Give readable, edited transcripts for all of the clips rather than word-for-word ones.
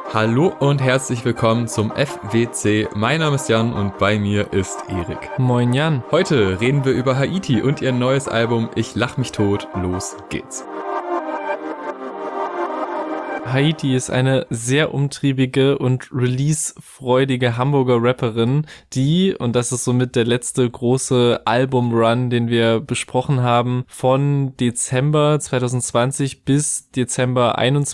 Hallo und herzlich willkommen zum FWC. Mein Name ist Jan und bei mir ist Erik. Moin Jan. Heute reden wir über Haiti und ihr neues Album Ich lach mich tot. Los geht's. Haiti ist eine sehr umtriebige und release-freudige Hamburger Rapperin, die, und das ist somit der letzte große Album-Run, den wir besprochen haben, von Dezember 2020 bis Dezember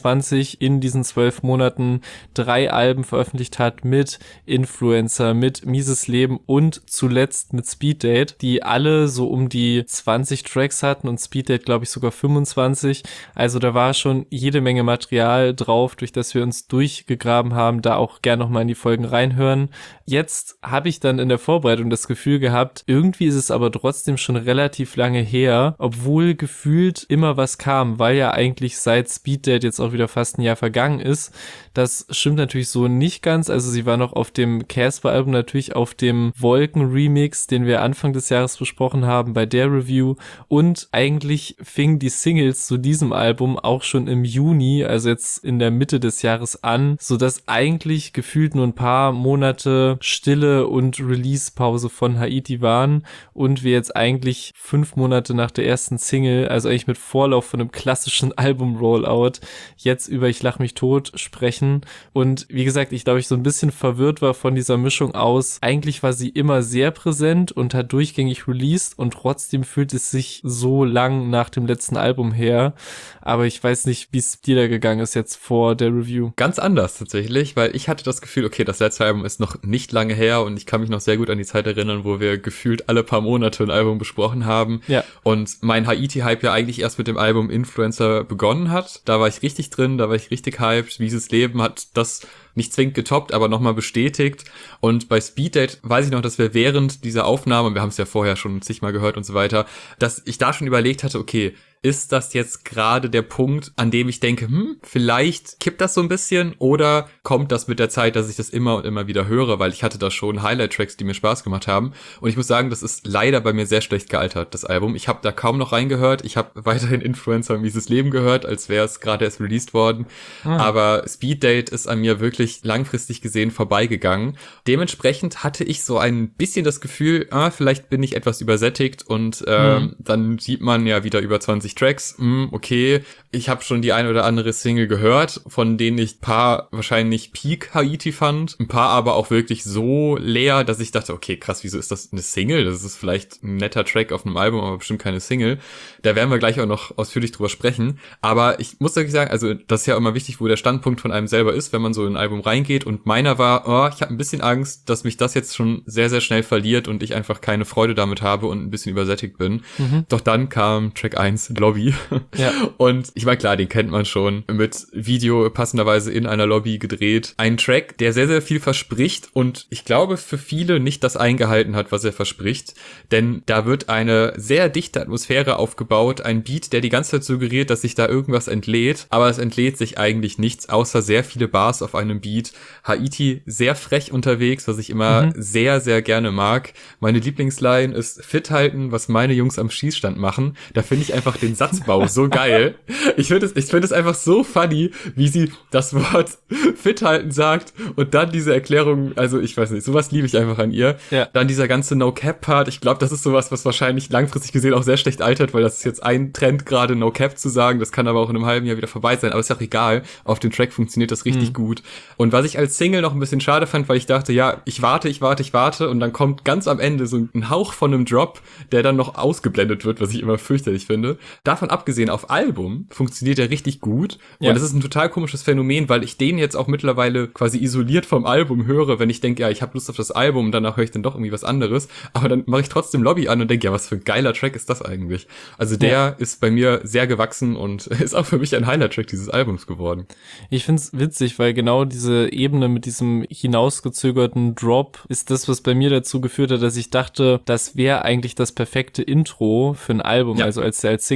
21 in diesen 12 Monaten 3 Alben veröffentlicht hat mit Influencer, mit Mieses Leben und zuletzt mit Speeddate, die alle so um die 20 Tracks hatten und Speeddate, glaube ich, sogar 25. Also da war schon jede Menge Material drauf, durch das wir uns durchgegraben haben, da auch gern nochmal in die Folgen reinhören. Jetzt habe ich dann in der Vorbereitung das Gefühl gehabt, irgendwie ist es aber trotzdem schon relativ lange her, obwohl gefühlt immer was kam, weil ja eigentlich seit Speeddate jetzt auch wieder fast ein Jahr vergangen ist. Das stimmt natürlich so nicht ganz, also sie war noch auf dem Casper-Album, natürlich auf dem Wolken-Remix, den wir Anfang des Jahres besprochen haben bei der Review, und eigentlich fingen die Singles zu diesem Album auch schon im Juni, also jetzt in der Mitte des Jahres an, sodass eigentlich gefühlt nur ein paar Monate Stille und Release-Pause von Haiti waren und wir jetzt eigentlich 5 Monate nach der ersten Single, also eigentlich mit Vorlauf von einem klassischen Album-Rollout, jetzt über Ich lach mich tot sprechen. Und wie gesagt, ich glaube, ich so ein bisschen verwirrt war von dieser Mischung aus. Eigentlich war sie immer sehr präsent und hat durchgängig released und trotzdem fühlt es sich so lang nach dem letzten Album her. Aber ich weiß nicht, wie es dir da gegangen ist jetzt vor der Review. Ganz anders tatsächlich, weil ich hatte das Gefühl, okay, das letzte Album ist noch nicht lange her und ich kann mich noch sehr gut an die Zeit erinnern, wo wir gefühlt alle paar Monate ein Album besprochen haben. Ja. Und mein Haiti-Hype ja eigentlich erst mit dem Album Influencer begonnen hat. Da war ich richtig drin, da war ich richtig hyped. Mieses Leben hat das nicht zwingend getoppt, aber nochmal bestätigt. Und bei Speeddate weiß ich noch, dass wir während dieser Aufnahme, wir haben es ja vorher schon zigmal gehört und so weiter, dass ich da schon überlegt hatte, okay, ist das jetzt gerade der Punkt, an dem ich denke, vielleicht kippt das so ein bisschen oder kommt das mit der Zeit, dass ich das immer und immer wieder höre, weil ich hatte da schon Highlight-Tracks, die mir Spaß gemacht haben. Und ich muss sagen, das ist leider bei mir sehr schlecht gealtert, das Album. Ich habe da kaum noch reingehört. Ich habe weiterhin Influencer und Mieses Leben gehört, als wäre es gerade erst released worden. Aber Speeddate ist an mir wirklich langfristig gesehen vorbeigegangen. Dementsprechend hatte ich so ein bisschen das Gefühl, vielleicht bin ich etwas übersättigt und dann sieht man ja wieder über 20 Tracks, okay, ich habe schon die eine oder andere Single gehört, von denen ich ein paar wahrscheinlich Peak Haiti fand, ein paar aber auch wirklich so leer, dass ich dachte, okay, krass, wieso ist das eine Single? Das ist vielleicht ein netter Track auf einem Album, aber bestimmt keine Single. Da werden wir gleich auch noch ausführlich drüber sprechen, aber ich muss wirklich sagen, also das ist ja immer wichtig, wo der Standpunkt von einem selber ist, wenn man so in ein Album reingeht, und meiner war, ich habe ein bisschen Angst, dass mich das jetzt schon sehr, sehr schnell verliert und ich einfach keine Freude damit habe und ein bisschen übersättigt bin. Doch dann kam Track 1, Lobby. Ja. Und ich meine, klar, den kennt man schon. Mit Video passenderweise in einer Lobby gedreht. Ein Track, der sehr, sehr viel verspricht und ich glaube für viele nicht das eingehalten hat, was er verspricht. Denn da wird eine sehr dichte Atmosphäre aufgebaut. Ein Beat, der die ganze Zeit suggeriert, dass sich da irgendwas entlädt. Aber es entlädt sich eigentlich nichts, außer sehr viele Bars auf einem Beat. Haiti sehr frech unterwegs, was ich immer sehr, sehr gerne mag. Meine Lieblingsline ist fit halten, was meine Jungs am Schießstand machen. Da finde ich einfach den Satzbau so geil. Ich finde es einfach so funny, wie sie das Wort fit halten sagt und dann diese Erklärung, also ich weiß nicht, sowas liebe ich einfach an ihr. Ja. Dann dieser ganze No-Cap-Part, ich glaube, das ist sowas, was wahrscheinlich langfristig gesehen auch sehr schlecht altert, weil das ist jetzt ein Trend gerade, No-Cap zu sagen, das kann aber auch in einem halben Jahr wieder vorbei sein, aber ist ja auch egal, auf dem Track funktioniert das richtig gut. Und was ich als Single noch ein bisschen schade fand, weil ich dachte, ja, ich warte und dann kommt ganz am Ende so ein Hauch von einem Drop, der dann noch ausgeblendet wird, was ich immer fürchterlich finde. Davon abgesehen, auf Album funktioniert er richtig gut. Ja. Und das ist ein total komisches Phänomen, weil ich den jetzt auch mittlerweile quasi isoliert vom Album höre, wenn ich denke, ja, ich habe Lust auf das Album und danach höre ich dann doch irgendwie was anderes. Aber dann mache ich trotzdem Lobby an und denke, ja, was für ein geiler Track ist das eigentlich? Also der ist bei mir sehr gewachsen und ist auch für mich ein Highlight-Track dieses Albums geworden. Ich find's witzig, weil genau diese Ebene mit diesem hinausgezögerten Drop ist das, was bei mir dazu geführt hat, dass ich dachte, das wäre eigentlich das perfekte Intro für ein Album, also als der als Single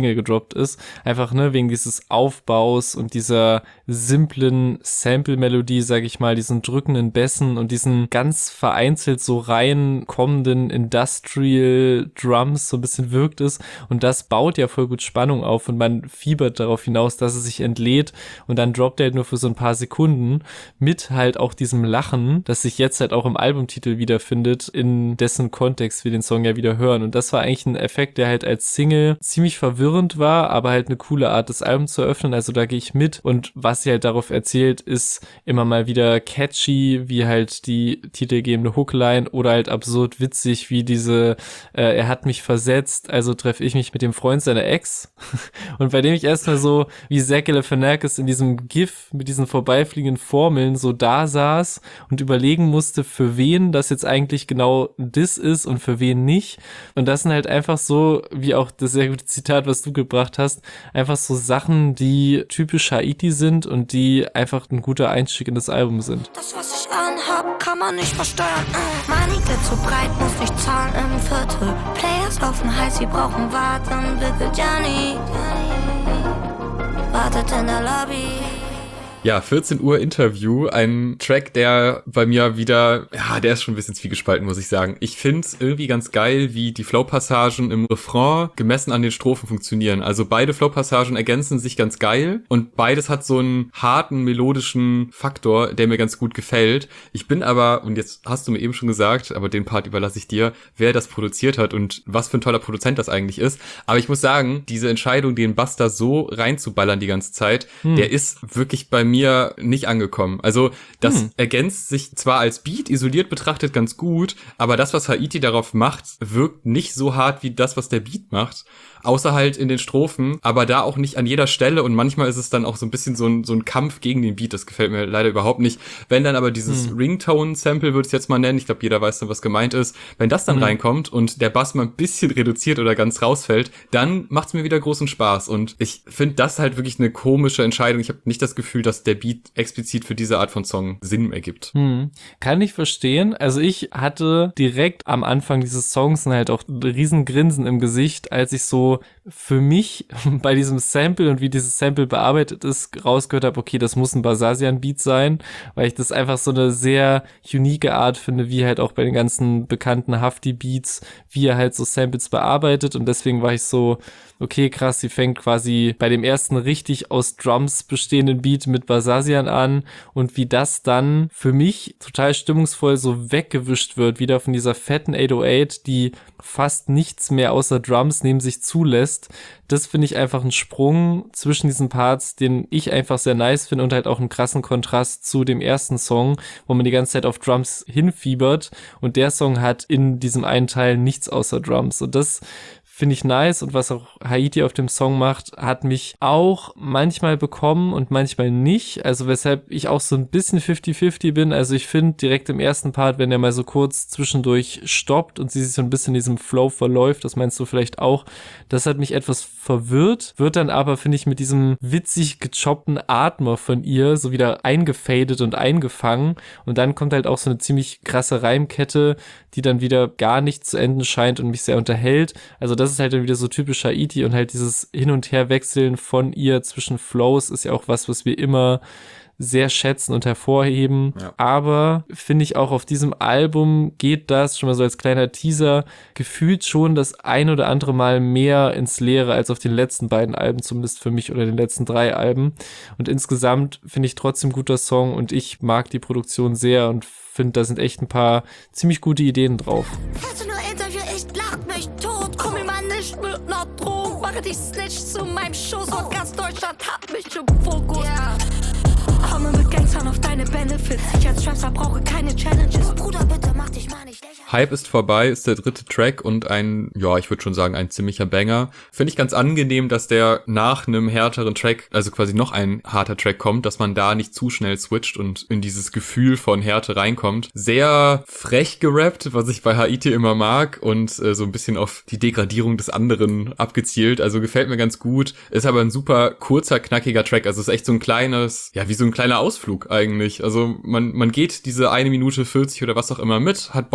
Single gedroppt ist. Einfach, ne, wegen dieses Aufbaus und dieser simplen Sample-Melodie, sag ich mal, diesen drückenden Bässen und diesen ganz vereinzelt so rein kommenden Industrial Drums so ein bisschen wirkt es. Und das baut ja voll gut Spannung auf und man fiebert darauf hinaus, dass es sich entlädt und dann droppt er halt nur für so ein paar Sekunden mit halt auch diesem Lachen, das sich jetzt halt auch im Albumtitel wiederfindet, in dessen Kontext wir den Song ja wieder hören. Und das war eigentlich ein Effekt, der halt als Single ziemlich verwirrend war, aber halt eine coole Art, das Album zu eröffnen. Also da gehe ich mit. Und was sie halt darauf erzählt, ist immer mal wieder catchy, wie halt die titelgebende Hookline oder halt absurd witzig, wie diese er hat mich versetzt, also treffe ich mich mit dem Freund seiner Ex. Und bei dem ich erstmal so wie Zach Galifianakis in diesem GIF mit diesen vorbeifliegenden Formeln so da saß und überlegen musste, für wen das jetzt eigentlich genau das ist und für wen nicht. Und das sind halt einfach so, wie auch das sehr gute Zitat, was du gebracht hast, einfach so Sachen, die typisch Haiti sind und die einfach ein guter Einstieg in das Album sind. Das, was ich anhab, kann man nicht versteuern. Money wird zu breit, muss nicht zahlen im Viertel. Players laufen heiß, sie brauchen Warten. Bitte Gianni wartet in der Lobby. Ja, 14 Uhr Interview, ein Track, der bei mir wieder, ja, der ist schon ein bisschen zwiegespalten, muss ich sagen. Ich find's irgendwie ganz geil, wie die Flow-Passagen im Refrain gemessen an den Strophen funktionieren. Also beide Flow-Passagen ergänzen sich ganz geil und beides hat so einen harten, melodischen Faktor, der mir ganz gut gefällt. Ich bin aber, und jetzt hast du mir eben schon gesagt, aber den Part überlasse ich dir, wer das produziert hat und was für ein toller Produzent das eigentlich ist. Aber ich muss sagen, diese Entscheidung, den Buster so reinzuballern die ganze Zeit, der ist wirklich bei mir nicht angekommen. Also das ergänzt sich zwar als Beat isoliert betrachtet ganz gut, aber das, was Haiti darauf macht, wirkt nicht so hart wie das, was der Beat macht. Außer halt in den Strophen, aber da auch nicht an jeder Stelle und manchmal ist es dann auch so ein bisschen so ein Kampf gegen den Beat, das gefällt mir leider überhaupt nicht. Wenn dann aber dieses Ringtone-Sample, würde ich es jetzt mal nennen, ich glaube, jeder weiß dann, was gemeint ist, wenn das dann reinkommt und der Bass mal ein bisschen reduziert oder ganz rausfällt, dann macht's mir wieder großen Spaß und ich finde das halt wirklich eine komische Entscheidung. Ich habe nicht das Gefühl, dass der Beat explizit für diese Art von Song Sinn ergibt. Kann ich verstehen. Also ich hatte direkt am Anfang dieses Songs halt auch ein riesen Grinsen im Gesicht, als ich so für mich bei diesem Sample und wie dieses Sample bearbeitet ist, rausgehört habe, okay, das muss ein Basasian-Beat sein, weil ich das einfach so eine sehr unique Art finde, wie halt auch bei den ganzen bekannten Hafti-Beats, wie er halt so Samples bearbeitet und deswegen war ich so, okay, krass, sie fängt quasi bei dem ersten richtig aus Drums bestehenden Beat mit Basasian an und wie das dann für mich total stimmungsvoll so weggewischt wird, wieder von dieser fetten 808, die fast nichts mehr außer Drums neben sich zulässt. Das finde ich einfach ein Sprung zwischen diesen Parts, den ich einfach sehr nice finde und halt auch einen krassen Kontrast zu dem ersten Song, wo man die ganze Zeit auf Drums hinfiebert und der Song hat in diesem einen Teil nichts außer Drums und das finde ich nice und was auch Haiti auf dem Song macht, hat mich auch manchmal bekommen und manchmal nicht, also weshalb ich auch so ein bisschen 50-50 bin, also ich finde direkt im ersten Part, wenn er mal so kurz zwischendurch stoppt und sie sich so ein bisschen in diesem Flow verläuft, das meinst du vielleicht auch, das hat mich etwas verwirrt, wird dann aber, finde ich, mit diesem witzig gechoppten Atmer von ihr so wieder eingefadet und eingefangen und dann kommt halt auch so eine ziemlich krasse Reimkette, die dann wieder gar nicht zu enden scheint und mich sehr unterhält, also das ist halt dann wieder so typisch Haiti und halt dieses Hin- und Herwechseln von ihr zwischen Flows ist ja auch was wir immer sehr schätzen und hervorheben. Ja. Aber finde ich auch auf diesem Album geht das, schon mal so als kleiner Teaser, gefühlt schon das ein oder andere Mal mehr ins Leere als auf den letzten beiden Alben, zumindest für mich, oder den letzten 3 Alben. Und insgesamt finde ich trotzdem guter Song und ich mag die Produktion sehr und finde, da sind echt ein paar ziemlich gute Ideen drauf. Falls du nur Interview, ich lach mich tot. Komm mir mal nicht mit ner Drohung. Mache dich Snitch zu meinem Schoß und ganz Deutschland hat mich im Fokus. Yeah. Komme mit Gangstern auf deine Benefits. Ich als Trapster brauche keine Challenges. Bruder, bitte mach dich mal nicht lächerlich. Hype ist vorbei ist der 3. Track und ein, ja, ich würde schon sagen, ein ziemlicher Banger. Finde ich ganz angenehm, dass der nach einem härteren Track, also quasi noch ein harter Track kommt, dass man da nicht zu schnell switcht und in dieses Gefühl von Härte reinkommt. Sehr frech gerappt, was ich bei Haiti immer mag und so ein bisschen auf die Degradierung des anderen abgezielt. Also gefällt mir ganz gut. Ist aber ein super kurzer, knackiger Track. Also ist echt so ein kleines, ja, wie so ein kleiner Ausflug eigentlich. Also man geht diese 1 Minute 40 oder was auch immer mit, hat Bock und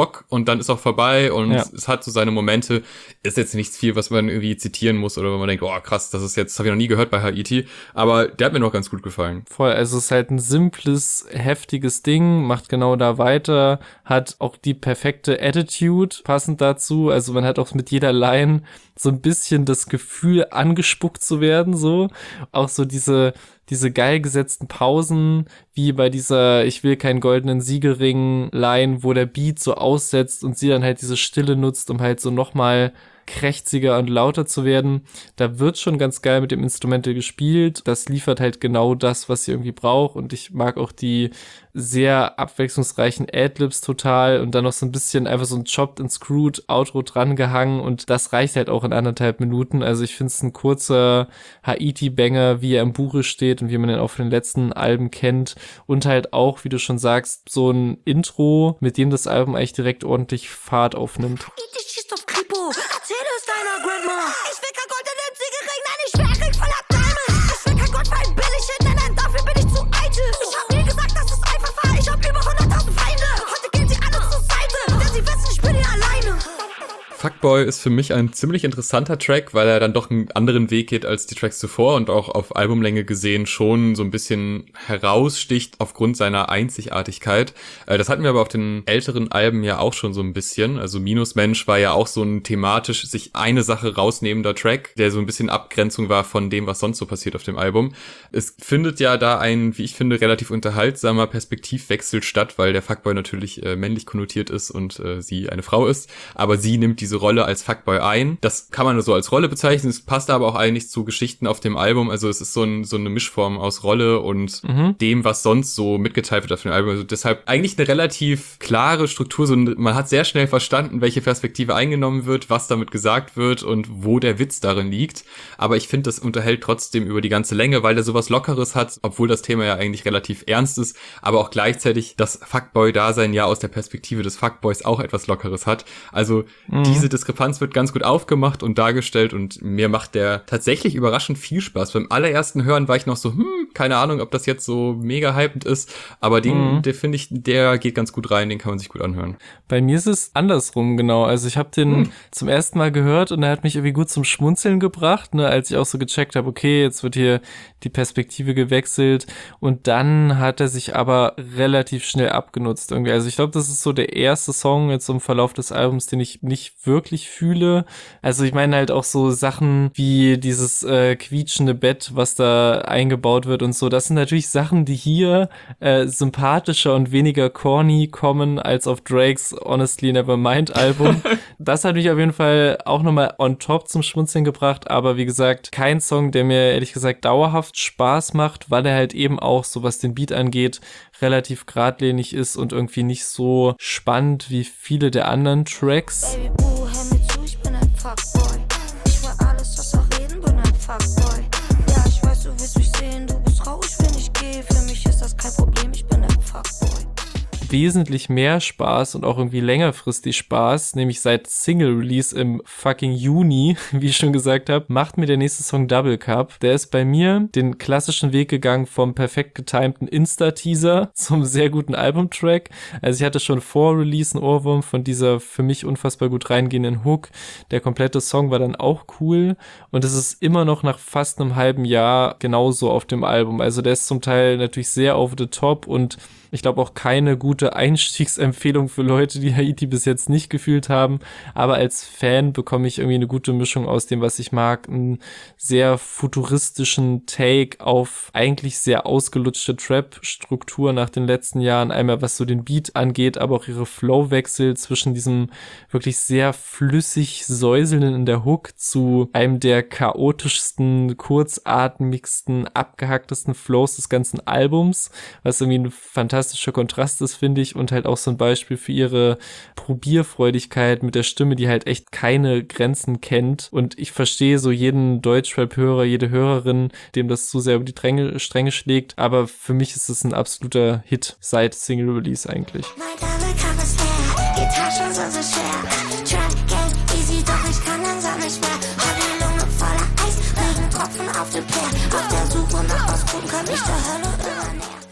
und dann ist auch vorbei und es hat so seine Momente. Ist jetzt nichts viel, was man irgendwie zitieren muss oder wo man denkt, oh krass, das habe ich noch nie gehört bei Haiti, aber der hat mir noch ganz gut gefallen. Voll, also es ist halt ein simples, heftiges Ding, macht genau da weiter, hat auch die perfekte Attitude passend dazu, also man hat auch mit jeder Line so ein bisschen das Gefühl, angespuckt zu werden, so. Auch so diese geil gesetzten Pausen, wie bei dieser Ich will keinen goldenen Siegelring-Line, wo der Beat so aussetzt und sie dann halt diese Stille nutzt, um halt so nochmal krächziger und lauter zu werden. Da wird schon ganz geil mit dem Instrumental gespielt. Das liefert halt genau das, was sie irgendwie braucht. Und ich mag auch die sehr abwechslungsreichen Adlibs total und dann noch so ein bisschen einfach so ein Chopped and Screwed Outro dran gehangen und das reicht halt auch in 1,5 Minuten. Also ich finde es ein kurzer Haiti-Banger, wie er im Buche steht und wie man ihn auch von den letzten Alben kennt und halt auch, wie du schon sagst, so ein Intro, mit dem das Album eigentlich direkt ordentlich Fahrt aufnimmt. Haiti schießt auf Kripo, erzähl es deiner Grandma. Ich will kein Gold in den Siegelring, nein, ich will Ring voller Diamonds. Ich will kein Gold für ein Billigchen, nein, dafür bin ich zu eitel. Ich hab mir gesagt, dass es einfach war, ich hab über 100.000 Feinde. Heute gehen sie alle zur Seite, denn sie wissen, ich bin hier alleine. Fuckboy ist für mich ein ziemlich interessanter Track, weil er dann doch einen anderen Weg geht als die Tracks zuvor und auch auf Albumlänge gesehen schon so ein bisschen heraussticht aufgrund seiner Einzigartigkeit. Das hatten wir aber auf den älteren Alben ja auch schon so ein bisschen. Also Minusmensch war ja auch so ein thematisch sich eine Sache rausnehmender Track, der so ein bisschen Abgrenzung war von dem, was sonst so passiert auf dem Album. Es findet ja da ein, wie ich finde, relativ unterhaltsamer Perspektivwechsel statt, weil der Fuckboy natürlich männlich konnotiert ist und sie eine Frau ist, aber sie nimmt diese Rolle als Fuckboy ein. Das kann man nur so als Rolle bezeichnen. Es passt aber auch eigentlich zu Geschichten auf dem Album. Also es ist so eine Mischform aus Rolle und dem, was sonst so mitgeteilt wird auf dem Album. Also deshalb eigentlich eine relativ klare Struktur. So, man hat sehr schnell verstanden, welche Perspektive eingenommen wird, was damit gesagt wird und wo der Witz darin liegt. Aber ich finde, das unterhält trotzdem über die ganze Länge, weil der sowas Lockeres hat, obwohl das Thema ja eigentlich relativ ernst ist, aber auch gleichzeitig das Fuckboy-Dasein ja aus der Perspektive des Fuckboys auch etwas Lockeres hat. Also diese Diskrepanz wird ganz gut aufgemacht und dargestellt und mir macht der tatsächlich überraschend viel Spaß. Beim allerersten Hören war ich noch so, keine Ahnung, ob das jetzt so mega hypend ist, aber der finde ich, der geht ganz gut rein, den kann man sich gut anhören. Bei mir ist es andersrum, genau. Also ich habe den zum ersten Mal gehört und er hat mich irgendwie gut zum Schmunzeln gebracht, ne, als ich auch so gecheckt habe, okay, jetzt wird hier die Perspektive gewechselt und dann hat er sich aber relativ schnell abgenutzt irgendwie. Also ich glaube, das ist so der erste Song jetzt im Verlauf des Albums, den ich nicht wirklich fühle. Also ich meine halt auch so Sachen wie dieses quietschende Bett, was da eingebaut wird und so. Das sind natürlich Sachen, die hier sympathischer und weniger corny kommen als auf Drakes Honestly Nevermind Album. Das hat mich auf jeden Fall auch nochmal on top zum Schmunzeln gebracht, aber wie gesagt, kein Song, der mir ehrlich gesagt dauerhaft Spaß macht, weil er halt eben auch, so was den Beat angeht, relativ geradlinig ist und irgendwie nicht so spannend wie viele der anderen Tracks. Baby, hör mir zu, ich bin ein Fuckboy. Ich will alles, was auch reden, bin ein Fuckboy. Ja, ich weiß, du willst mich sehen, du bist traurig, wenn ich gehe. Für mich ist das kein Problem, ich bin ein Fuckboy. Wesentlich mehr Spaß und auch irgendwie längerfristig Spaß, nämlich seit Single-Release im fucking Juni, wie ich schon gesagt habe, macht mir der nächste Song Double Cup. Der ist bei mir den klassischen Weg gegangen vom perfekt getimten Insta-Teaser zum sehr guten Albumtrack. Also ich hatte schon vor Release einen Ohrwurm von dieser für mich unfassbar gut reingehenden Hook. Der komplette Song war dann auch cool und es ist immer noch nach fast einem halben Jahr genauso auf dem Album. Also der ist zum Teil natürlich sehr over the top und ich glaube auch keine gute Einstiegsempfehlung für Leute, die Haiti bis jetzt nicht gefühlt haben. Aber als Fan bekomme ich irgendwie eine gute Mischung aus dem, was ich mag. Einen sehr futuristischen Take auf eigentlich sehr ausgelutschte Trap-Struktur nach den letzten Jahren. Einmal was so den Beat angeht, aber auch ihre Flowwechsel zwischen diesem wirklich sehr flüssig säuselnden in der Hook zu einem der chaotischsten, kurzatmigsten, abgehacktesten Flows des ganzen Albums, was irgendwie ein fantastischer Kontrast ist, finde ich, und halt auch so ein Beispiel für ihre Probierfreudigkeit mit der Stimme, die halt echt keine Grenzen kennt. Und ich verstehe so jeden Deutschrap-Hörer, jede Hörerin, dem das zu sehr über die Stränge schlägt, aber für mich ist es ein absoluter Hit seit Single-Release eigentlich. Mein Double Cup ist leer, die Tasche so schwer. Trap Game easy, doch ich kann langsam nicht mehr. Hab die Lunge voller Eis, Regentropfen auf dem Peer. Auf der Suche nach was Guten, kann mich der Hölle übernähren.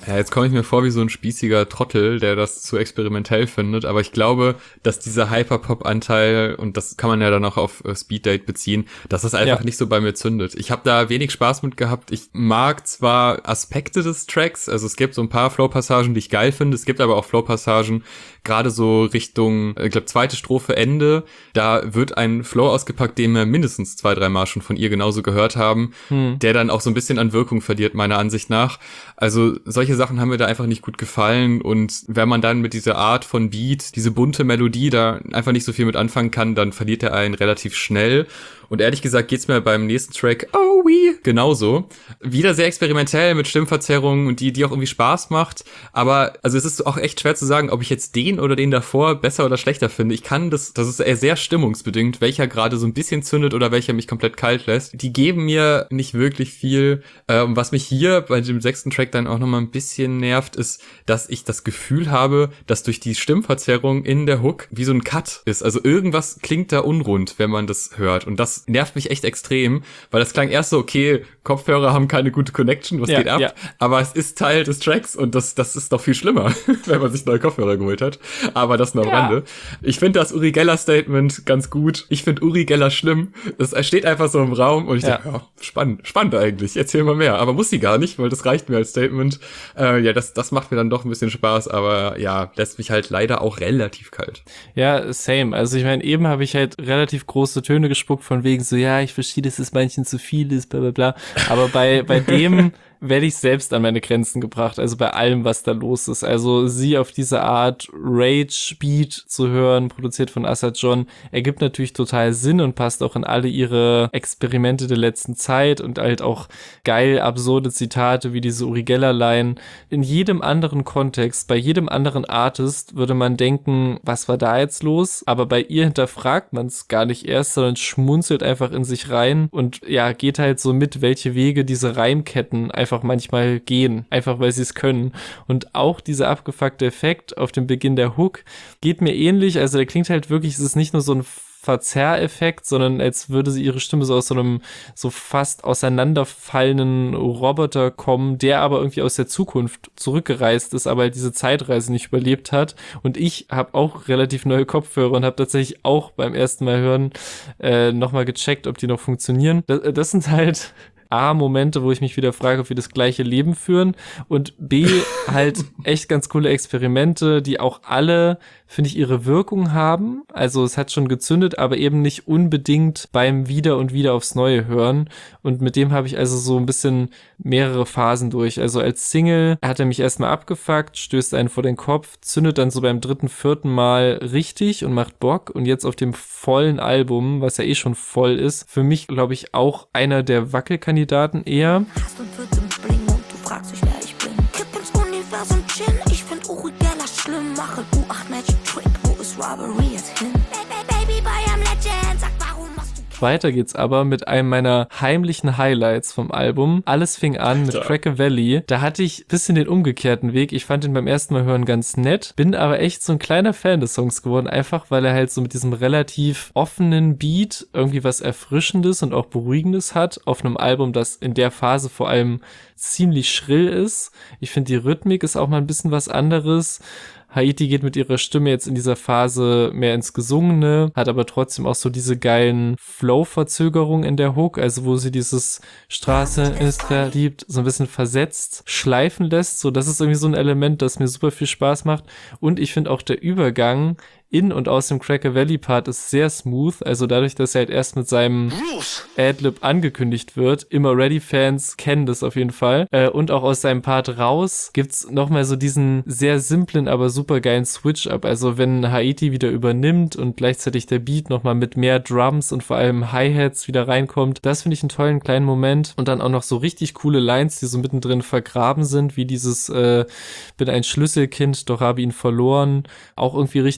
Ja, jetzt komme ich mir vor wie so ein spießiger Trottel, der das zu experimentell findet, aber ich glaube, dass dieser Hyperpop-Anteil, und das kann man ja dann auch auf Speeddate beziehen, dass das einfach nicht so bei mir zündet. Ich habe da wenig Spaß mit gehabt. Ich mag zwar Aspekte des Tracks, also es gibt so ein paar Flow-Passagen, die ich geil finde, es gibt aber auch Flow-Passagen, gerade so Richtung, ich glaube, zweite Strophe, Ende, da wird ein Flow ausgepackt, den wir mindestens 2-3 Mal schon von ihr genauso gehört haben, der dann auch so ein bisschen an Wirkung verliert, meiner Ansicht nach. Also solche Sachen haben mir da einfach nicht gut gefallen, und wenn man dann mit dieser Art von Beat, diese bunte Melodie da einfach nicht so viel mit anfangen kann, dann verliert er einen relativ schnell. Und ehrlich gesagt geht's mir beim nächsten Track, Oh We, genauso. Wieder sehr experimentell mit Stimmverzerrungen, die auch irgendwie Spaß macht. Aber also es ist auch echt schwer zu sagen, ob ich jetzt den oder den davor besser oder schlechter finde. Ich kann das ist eher sehr stimmungsbedingt, welcher gerade so ein bisschen zündet oder welcher mich komplett kalt lässt. Die geben mir nicht wirklich viel. Und was mich hier bei dem 6. Track dann auch nochmal ein bisschen nervt, ist, dass ich das Gefühl habe, dass durch die Stimmverzerrung in der Hook wie so ein Cut ist. Also irgendwas klingt da unrund, wenn man das hört. Und das nervt mich echt extrem, weil das klang erst so, okay, Kopfhörer haben keine gute Connection, was geht ab? Ja. Aber es ist Teil des Tracks, und das ist doch viel schlimmer, wenn man sich neue Kopfhörer geholt hat. Aber das nur am Rande. Ich finde das Uri Geller Statement ganz gut. Ich finde Uri Geller schlimm. Es steht einfach so im Raum, und ich denke, ja, spannend eigentlich. Erzähl mal mehr. Aber muss sie gar nicht, weil das reicht mir als Statement. Das macht mir dann doch ein bisschen Spaß, aber ja, lässt mich halt leider auch relativ kalt. Ja, same. Also ich meine, eben habe ich halt relativ große Töne gespuckt von wegen so, ja, ich verstehe, dass es manchen zu viel ist, bla bla bla. Aber bei dem werde ich selbst an meine Grenzen gebracht, also bei allem, was da los ist. Also sie auf diese Art Rage-Beat zu hören, produziert von Assad John, ergibt natürlich total Sinn und passt auch in alle ihre Experimente der letzten Zeit und halt auch geil absurde Zitate wie diese Uri Geller-Line. In jedem anderen Kontext, bei jedem anderen Artist würde man denken, was war da jetzt los? Aber bei ihr hinterfragt man es gar nicht erst, sondern schmunzelt einfach in sich rein und ja, geht halt so mit, welche Wege diese Reimketten einfach manchmal gehen, einfach weil sie es können. Und auch dieser abgefuckte Effekt auf dem Beginn der Hook geht mir ähnlich, also der klingt halt wirklich, es ist nicht nur so ein Verzerreffekt, sondern als würde sie ihre Stimme so aus so einem so fast auseinanderfallenden Roboter kommen, der aber irgendwie aus der Zukunft zurückgereist ist, aber halt diese Zeitreise nicht überlebt hat. Und ich habe auch relativ neue Kopfhörer und habe tatsächlich auch beim ersten Mal hören nochmal gecheckt, ob die noch funktionieren. Das sind halt A, Momente, wo ich mich wieder frage, ob wir das gleiche Leben führen, und B, halt echt ganz coole Experimente, die auch alle, finde ich, ihre Wirkung haben. Also es hat schon gezündet, aber eben nicht unbedingt beim Wieder und Wieder aufs Neue hören. Und mit dem habe ich also so ein bisschen mehrere Phasen durch. Also als Single hat er mich erstmal abgefuckt, stößt einen vor den Kopf, zündet dann so beim 3., 4. Mal richtig und macht Bock. Und jetzt auf dem vollen Album, was ja eh schon voll ist, für mich, glaube ich, auch einer der Wackelkandidaten eher. Hast und wird im Bling und du fragst dich, wer ich bin. Kipp ins Universum Chin, ich find Uri Geller schlimm. Mache U8 Magic Trick, wo ist Robbery jetzt hin? Baby, I am Legend, sag warum machst du... Weiter geht's aber mit einem meiner heimlichen Highlights vom Album. Alles fing an mit Cracker Valley. Da hatte ich ein bisschen den umgekehrten Weg. Ich fand ihn beim ersten Mal hören ganz nett, bin aber echt so ein kleiner Fan des Songs geworden, einfach weil er halt so mit diesem relativ offenen Beat irgendwie was Erfrischendes und auch Beruhigendes hat, auf einem Album, das in der Phase vor allem ziemlich schrill ist. Ich finde, die Rhythmik ist auch mal ein bisschen was anderes. Haiti geht mit ihrer Stimme jetzt in dieser Phase mehr ins Gesungene, hat aber trotzdem auch so diese geilen Flow-Verzögerungen in der Hook, also wo sie dieses Straße ist verliebt so ein bisschen versetzt schleifen lässt. So, das ist irgendwie so ein Element, das mir super viel Spaß macht. Und ich finde auch der Übergang in und aus dem Cracker Valley Part ist sehr smooth, also dadurch, dass er halt erst mit seinem Adlib angekündigt wird. Immer Ready-Fans kennen das auf jeden Fall. Und auch aus seinem Part raus gibt's nochmal so diesen sehr simplen, aber super geilen Switch-Up. Also wenn Haiti wieder übernimmt und gleichzeitig der Beat nochmal mit mehr Drums und vor allem Hi-Hats wieder reinkommt, das finde ich einen tollen kleinen Moment. Und dann auch noch so richtig coole Lines, die so mittendrin vergraben sind, wie dieses bin ein Schlüsselkind, doch habe ihn verloren. Auch irgendwie richtig cool.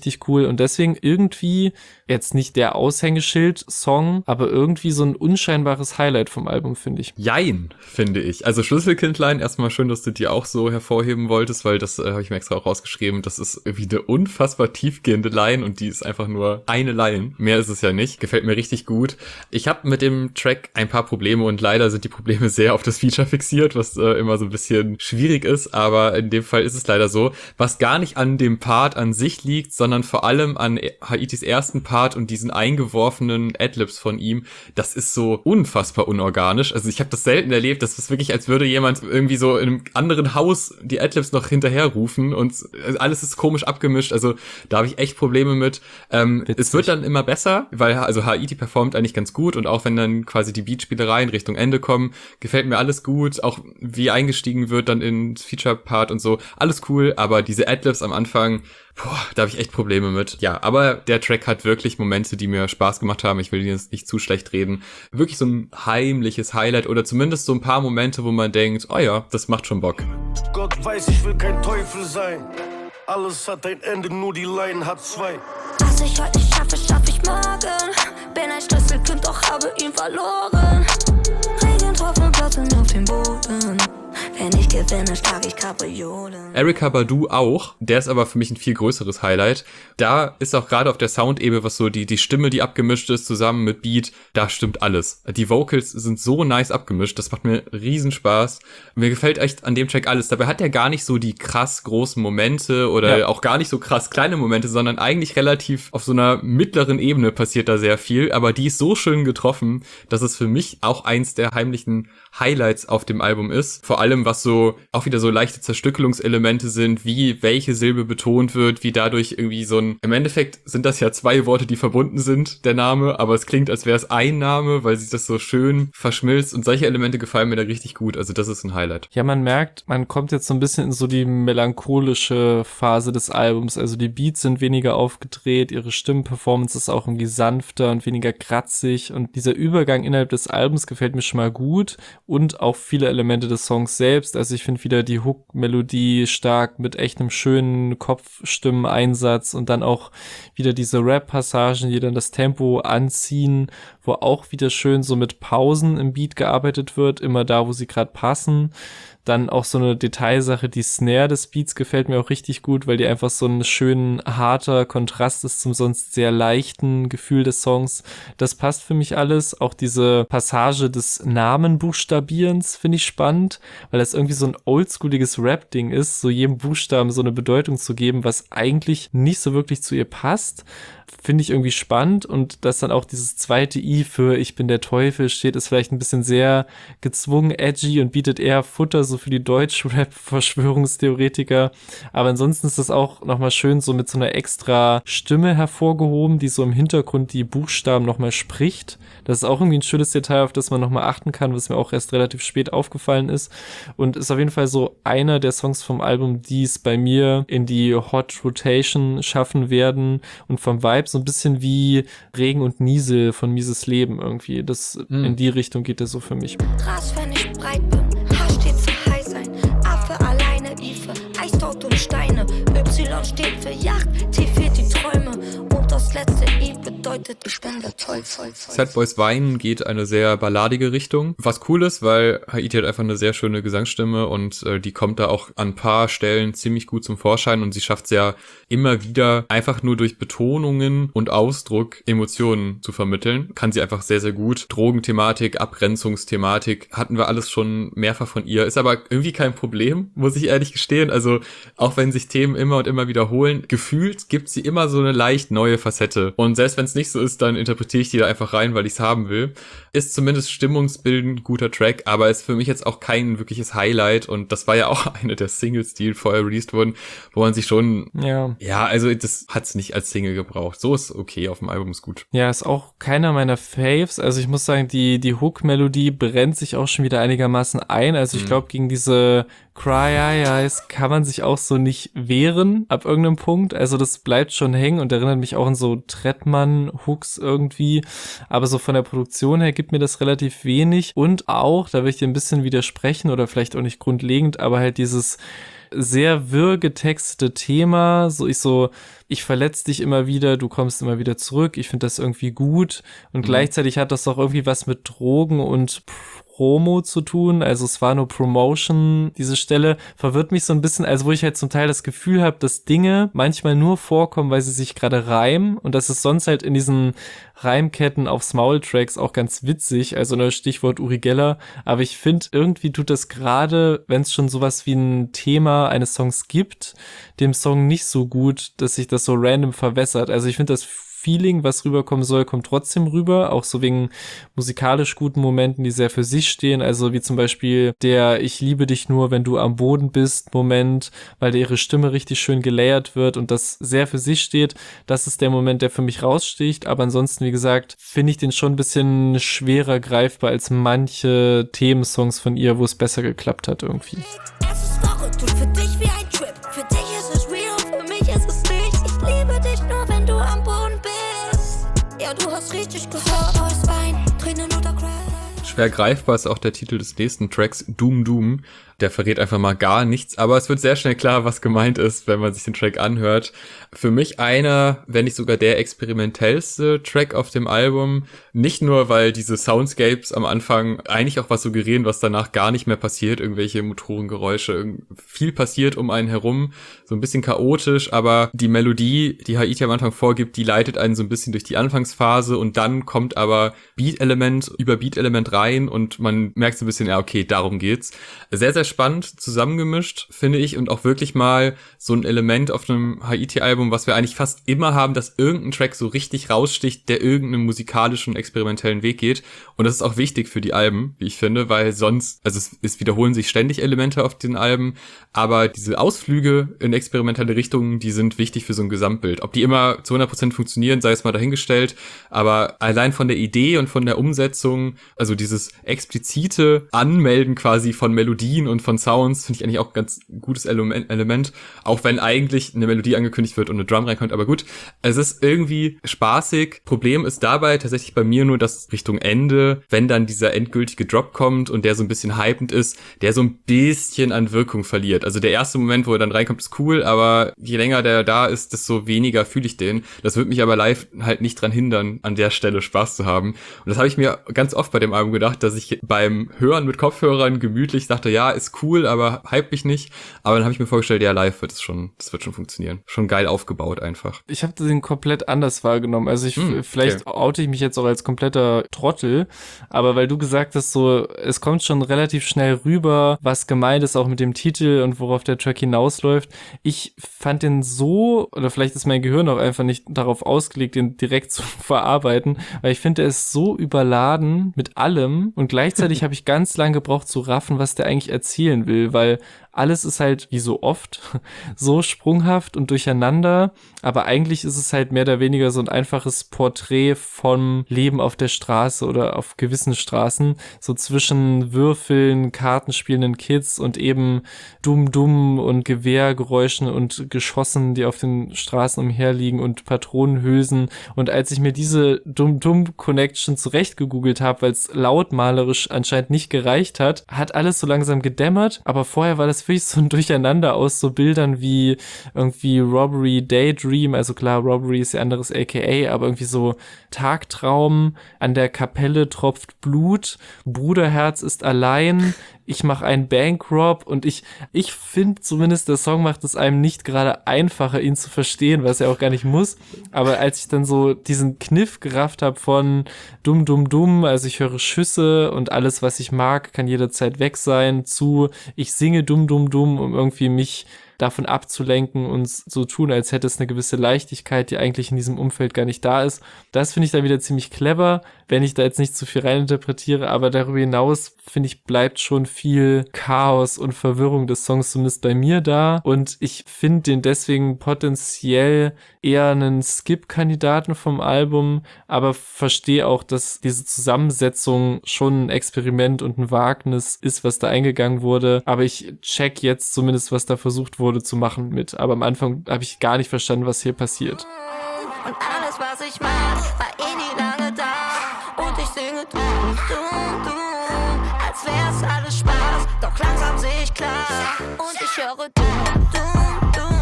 cool und deswegen irgendwie jetzt nicht der Aushängeschild-Song, aber irgendwie so ein unscheinbares Highlight vom Album, finde ich. Jein, finde ich. Also Schlüsselkindlein, erstmal schön, dass du die auch so hervorheben wolltest, weil das habe ich mir extra auch rausgeschrieben. Das ist irgendwie eine unfassbar tiefgehende Line und die ist einfach nur eine Line. Mehr ist es ja nicht. Gefällt mir richtig gut. Ich habe mit dem Track ein paar Probleme und leider sind die Probleme sehr auf das Feature fixiert, was immer so ein bisschen schwierig ist, aber in dem Fall ist es leider so. Was gar nicht an dem Part an sich liegt, sondern vor allem an Haitis ersten Part und diesen eingeworfenen Adlibs von ihm, das ist so unfassbar unorganisch. Also ich habe das selten erlebt, das ist wirklich, als würde jemand irgendwie so in einem anderen Haus die Adlibs noch hinterher rufen und alles ist komisch abgemischt, also da habe ich echt Probleme mit. Es wird dann immer besser, weil also Haiti performt eigentlich ganz gut und auch wenn dann quasi die Beatspielereien Richtung Ende kommen, gefällt mir alles gut, auch wie eingestiegen wird dann ins Feature-Part und so, alles cool, aber diese Adlibs am Anfang, da habe ich echt Probleme mit. Ja, aber der Track hat wirklich Momente, die mir Spaß gemacht haben. Ich will jetzt nicht zu schlecht reden. Wirklich so ein heimliches Highlight oder zumindest so ein paar Momente, wo man denkt, oh ja, das macht schon Bock. Gott weiß, ich will kein Teufel sein. Alles hat ein Ende, nur die Line hat zwei. Was ich heute nicht schaffe, schaff ich morgen. Bin ein Schlüsselkind, doch habe ihn verloren. Regentropfen platzen auf dem Boden. Wenn ich gewinne, schlag ich Kapriolen. Erykah Badu auch, der ist aber für mich ein viel größeres Highlight. Da ist auch gerade auf der Soundebene, was so die Stimme, die abgemischt ist, zusammen mit Beat, da stimmt alles. Die Vocals sind so nice abgemischt, das macht mir riesen Spaß. Mir gefällt echt an dem Track alles. Dabei hat er gar nicht so die krass großen Momente oder auch gar nicht so krass kleine Momente, sondern eigentlich relativ auf so einer mittleren Ebene passiert da sehr viel, aber die ist so schön getroffen, dass es für mich auch eins der heimlichen Highlights auf dem Album ist. Vor allem, was so auch wieder so leichte Zerstückelungselemente sind, wie welche Silbe betont wird, wie dadurch irgendwie so ein, im Endeffekt sind das ja zwei Worte, die verbunden sind, der Name, aber es klingt, als wäre es ein Name, weil sich das so schön verschmilzt und solche Elemente gefallen mir da richtig gut, also das ist ein Highlight. Ja, man merkt, man kommt jetzt so ein bisschen in so die melancholische Phase des Albums, also die Beats sind weniger aufgedreht, ihre Stimmenperformance ist auch irgendwie sanfter und weniger kratzig und dieser Übergang innerhalb des Albums gefällt mir schon mal gut und auch viele Elemente des Songs selbst. Also ich finde wieder die Hook-Melodie stark mit echt einem schönen Kopfstimmeneinsatz und dann auch wieder diese Rap-Passagen, die dann das Tempo anziehen, wo auch wieder schön so mit Pausen im Beat gearbeitet wird, immer da, wo sie gerade passen. Dann auch so eine Detailsache, die Snare des Beats gefällt mir auch richtig gut, weil die einfach so ein schön harter Kontrast ist zum sonst sehr leichten Gefühl des Songs. Das passt für mich alles. Auch diese Passage des Namenbuchstabierens finde ich spannend, weil das irgendwie so ein oldschooliges Rap-Ding ist, so jedem Buchstaben so eine Bedeutung zu geben, was eigentlich nicht so wirklich zu ihr passt. Finde ich irgendwie spannend und dass dann auch dieses zweite I für Ich bin der Teufel steht, ist vielleicht ein bisschen sehr gezwungen, edgy und bietet eher Futter so für die Deutsch-Rap-Verschwörungstheoretiker. Aber ansonsten ist das auch nochmal schön so mit so einer extra Stimme hervorgehoben, die so im Hintergrund die Buchstaben nochmal spricht. Das ist auch irgendwie ein schönes Detail, auf das man nochmal achten kann, was mir auch erst relativ spät aufgefallen ist. Und ist auf jeden Fall so einer der Songs vom Album, die es bei mir in die Hot Rotation schaffen werden und vom Vibe so ein bisschen wie Regen und Niesel von Mieses Leben irgendwie. Das in die Richtung geht das so für mich. Gras, wenn ich breit bin, H steht für high sein, A für alleine, I für Eisdort und Steine, Y steht für Yacht, T für die Träume und das letzte I bedeutet, ich bin der Teufel. Sad Boys Weinen geht eine sehr balladige Richtung, was cool ist, weil Haiti hat einfach eine sehr schöne Gesangsstimme und die kommt da auch an ein paar Stellen ziemlich gut zum Vorschein und sie schafft es ja immer wieder einfach nur durch Betonungen und Ausdruck Emotionen zu vermitteln. Kann sie einfach sehr, sehr gut. Drogenthematik, Abgrenzungsthematik hatten wir alles schon mehrfach von ihr. Ist aber irgendwie kein Problem, muss ich ehrlich gestehen. Also auch wenn sich Themen immer und immer wiederholen, gefühlt gibt sie immer so eine leicht neue Facette. Und selbst wenn es nicht so ist, dann interpretiere ich die da einfach rein, weil ich es haben will. Ist zumindest stimmungsbildend guter Track, aber ist für mich jetzt auch kein wirkliches Highlight. Und das war ja auch eine der Singles, die vorher released wurden, wo man sich schon ja, also das hat's nicht als Single gebraucht. So ist okay, auf dem Album ist gut. Ja, ist auch keiner meiner Faves. Also ich muss sagen, die Hook-Melodie brennt sich auch schon wieder einigermaßen ein. Also ich glaube, gegen diese Cry Eyes kann man sich auch so nicht wehren ab irgendeinem Punkt. Also das bleibt schon hängen und erinnert mich auch an so Trettmann-Hooks irgendwie. Aber so von der Produktion her gibt mir das relativ wenig. Und auch, da will ich dir ein bisschen widersprechen oder vielleicht auch nicht grundlegend, aber halt dieses sehr wirr getextete Thema, ich verletze dich immer wieder, du kommst immer wieder zurück, ich finde das irgendwie gut und gleichzeitig hat das auch irgendwie was mit Drogen und Promo zu tun, also es war nur Promotion, diese Stelle verwirrt mich so ein bisschen, also wo ich halt zum Teil das Gefühl habe, dass Dinge manchmal nur vorkommen, weil sie sich gerade reimen und das ist sonst halt in diesen Reimketten aufs Maul-Tracks auch ganz witzig, also ne, Stichwort Uri Geller, aber ich finde, irgendwie tut das gerade, wenn es schon sowas wie ein Thema eines Songs gibt, dem Song nicht so gut, dass sich das so random verwässert, also ich finde das Feeling, was rüberkommen soll, kommt trotzdem rüber, auch so wegen musikalisch guten Momenten, die sehr für sich stehen, also wie zum Beispiel der Ich liebe dich nur, wenn du am Boden bist Moment, weil da ihre Stimme richtig schön gelayert wird und das sehr für sich steht, das ist der Moment, der für mich raussticht, aber ansonsten, wie gesagt, finde ich den schon ein bisschen schwerer greifbar als manche Themensongs von ihr, wo es besser geklappt hat irgendwie. Es ist verrückt und für dich wie ein Trip. Für dich ist es real, für mich ist es nichts. Ich liebe dich nur, wenn du am Boden bist. Ja, du hast richtig gehört, aus Wein, Tränen oder Cry. Schwer greifbar ist auch der Titel des nächsten Tracks, Doom Doom. Der verrät einfach mal gar nichts, aber es wird sehr schnell klar, was gemeint ist, wenn man sich den Track anhört. Für mich einer, wenn nicht sogar der experimentellste Track auf dem Album. Nicht nur, weil diese Soundscapes am Anfang eigentlich auch was suggerieren, was danach gar nicht mehr passiert. Irgendwelche Motorengeräusche, viel passiert um einen herum. So ein bisschen chaotisch, aber die Melodie, die Haiti am Anfang vorgibt, die leitet einen so ein bisschen durch die Anfangsphase und dann kommt aber Beat-Element über Beat-Element rein und man merkt so ein bisschen, ja okay, darum geht's. Sehr, sehr spannend zusammengemischt, finde ich, und auch wirklich mal so ein Element auf einem Haiti-Album, was wir eigentlich fast immer haben, dass irgendein Track so richtig raussticht, der irgendeinen musikalischen, experimentellen Weg geht. Und das ist auch wichtig für die Alben, wie ich finde, weil sonst, also es wiederholen sich ständig Elemente auf den Alben, aber diese Ausflüge in experimentelle Richtungen, die sind wichtig für so ein Gesamtbild. Ob die immer zu 100% funktionieren, sei es mal dahingestellt, aber allein von der Idee und von der Umsetzung, also dieses explizite Anmelden quasi von Melodien und von Sounds, finde ich eigentlich auch ein ganz gutes Element, auch wenn eigentlich eine Melodie angekündigt wird und eine Drum reinkommt, aber gut, es ist irgendwie spaßig. Problem ist dabei tatsächlich bei mir nur, dass Richtung Ende, wenn dann dieser endgültige Drop kommt und der so ein bisschen hypend ist, der so ein bisschen an Wirkung verliert. Also der erste Moment, wo er dann reinkommt, ist cool, aber je länger der da ist, desto weniger fühle ich den. Das wird mich aber live halt nicht dran hindern, an der Stelle Spaß zu haben. Und das habe ich mir ganz oft bei dem Album gedacht, dass ich beim Hören mit Kopfhörern gemütlich dachte, ja, ist cool, aber hype mich nicht. Aber dann habe ich mir vorgestellt, ja, live wird das wird schon funktionieren. Schon geil aufgebaut einfach. Ich habe den komplett anders wahrgenommen. Also vielleicht oute ich mich jetzt auch als kompletter Trottel, aber weil du gesagt hast, so, es kommt schon relativ schnell rüber, was gemeint ist auch mit dem Titel und worauf der Track hinausläuft. Ich fand den so, oder vielleicht ist mein Gehirn auch einfach nicht darauf ausgelegt, den direkt zu verarbeiten, weil ich finde, er ist so überladen mit allem und gleichzeitig habe ich ganz lange gebraucht zu raffen, was der eigentlich erzählen will, weil alles ist halt, wie so oft, so sprunghaft und durcheinander, aber eigentlich ist es halt mehr oder weniger so ein einfaches Porträt vom Leben auf der Straße oder auf gewissen Straßen, so zwischen Würfeln, Kartenspielenden Kids und eben Dumm-Dumm und Gewehrgeräuschen und Geschossen, die auf den Straßen umherliegen und Patronenhülsen. Und als ich mir diese Dumm-Dumm-Connection zurecht gegoogelt habe, weil es lautmalerisch anscheinend nicht gereicht hat, hat alles so langsam gedämmert, aber vorher war das wirklich so ein Durcheinander aus so Bildern wie irgendwie Robbery Daydream, also klar, Robbery ist ja anderes AKA, aber irgendwie so Tagtraum, an der Kapelle tropft Blut, Bruderherz ist allein, ich mache einen Bankrob und ich finde zumindest, der Song macht es einem nicht gerade einfacher, ihn zu verstehen, was er auch gar nicht muss, aber als ich dann so diesen Kniff gerafft habe von dumm, dumm, dumm, also ich höre Schüsse und alles, was ich mag, kann jederzeit weg sein, zu ich singe dumm, dumm, dumm, um irgendwie mich davon abzulenken und so tun, als hätte es eine gewisse Leichtigkeit, die eigentlich in diesem Umfeld gar nicht da ist. Das finde ich dann wieder ziemlich clever, wenn ich da jetzt nicht zu viel reininterpretiere, aber darüber hinaus, finde ich, bleibt schon viel Chaos und Verwirrung des Songs zumindest bei mir da und ich finde den deswegen potenziell eher einen Skip-Kandidaten vom Album, aber verstehe auch, dass diese Zusammensetzung schon ein Experiment und ein Wagnis ist, was da eingegangen wurde, aber ich check jetzt zumindest, was da versucht wurde zu machen mit, aber am Anfang habe ich gar nicht verstanden, was hier passiert. Und alles, was ich mach, war eh nie lange da. Und ich singe du, als wär's alles Spaß. Doch doch langsam seh ich klar. Und ich höre Dum, Dum, Dum.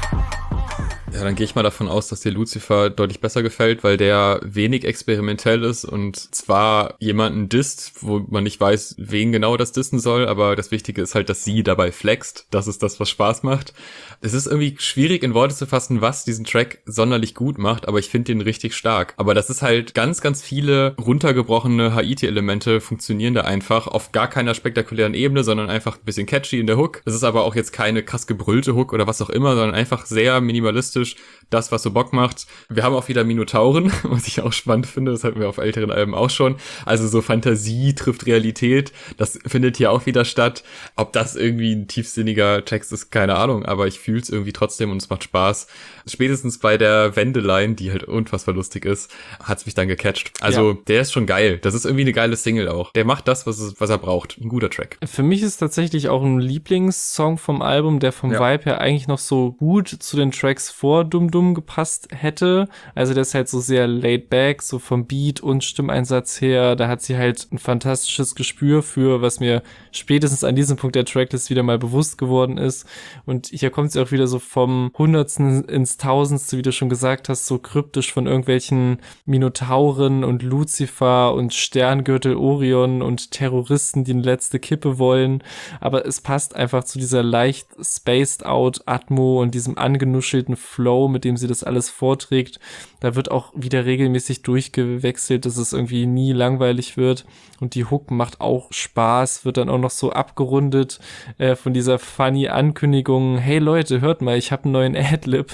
Ja, dann gehe ich mal davon aus, dass dir Lucifer deutlich besser gefällt, weil der wenig experimentell ist und zwar jemanden disst, wo man nicht weiß, wen genau das dissen soll, aber das Wichtige ist halt, dass sie dabei flext. Das ist das, was Spaß macht. Es ist irgendwie schwierig in Worte zu fassen, was diesen Track sonderlich gut macht, aber ich finde den richtig stark. Aber das ist halt ganz, ganz viele runtergebrochene Haiti-Elemente funktionieren da einfach auf gar keiner spektakulären Ebene, sondern einfach ein bisschen catchy in der Hook. Es ist aber auch jetzt keine krass gebrüllte Hook oder was auch immer, sondern einfach sehr minimalistisch das, was so Bock macht. Wir haben auch wieder Minotauren, was ich auch spannend finde, das hatten wir auf älteren Alben auch schon. Also so Fantasie trifft Realität, das findet hier auch wieder statt. Ob das irgendwie ein tiefsinniger Text ist, keine Ahnung, aber ich fühle es irgendwie trotzdem und es macht Spaß. Spätestens bei der Wendeline, die halt unfassbar lustig ist, hat es mich dann gecatcht. Also der ist schon geil. Das ist irgendwie eine geile Single auch. Der macht das, was er braucht. Ein guter Track. Für mich ist tatsächlich auch ein Lieblingssong vom Album, der vom Vibe her eigentlich noch so gut zu den Tracks vor Dum Dum gepasst hätte. Also der ist halt so sehr laid back, so vom Beat und Stimmeinsatz her. Da hat sie halt ein fantastisches Gespür für, was mir spätestens an diesem Punkt der Tracklist wieder mal bewusst geworden ist. Und hier kommt sie auch wieder so vom Hundertsten ins Tausendste, wie du schon gesagt hast, so kryptisch von irgendwelchen Minotauren und Lucifer und Sterngürtel Orion und Terroristen, die eine letzte Kippe wollen. Aber es passt einfach zu dieser leicht spaced out Atmo und diesem angenuschelten Flow, mit dem sie das alles vorträgt. Da wird auch wieder regelmäßig durchgewechselt, dass es irgendwie nie langweilig wird. Und die Hook macht auch Spaß, wird dann auch noch so abgerundet von dieser funny Ankündigung, hey Leute, hört mal, ich habe einen neuen Adlib.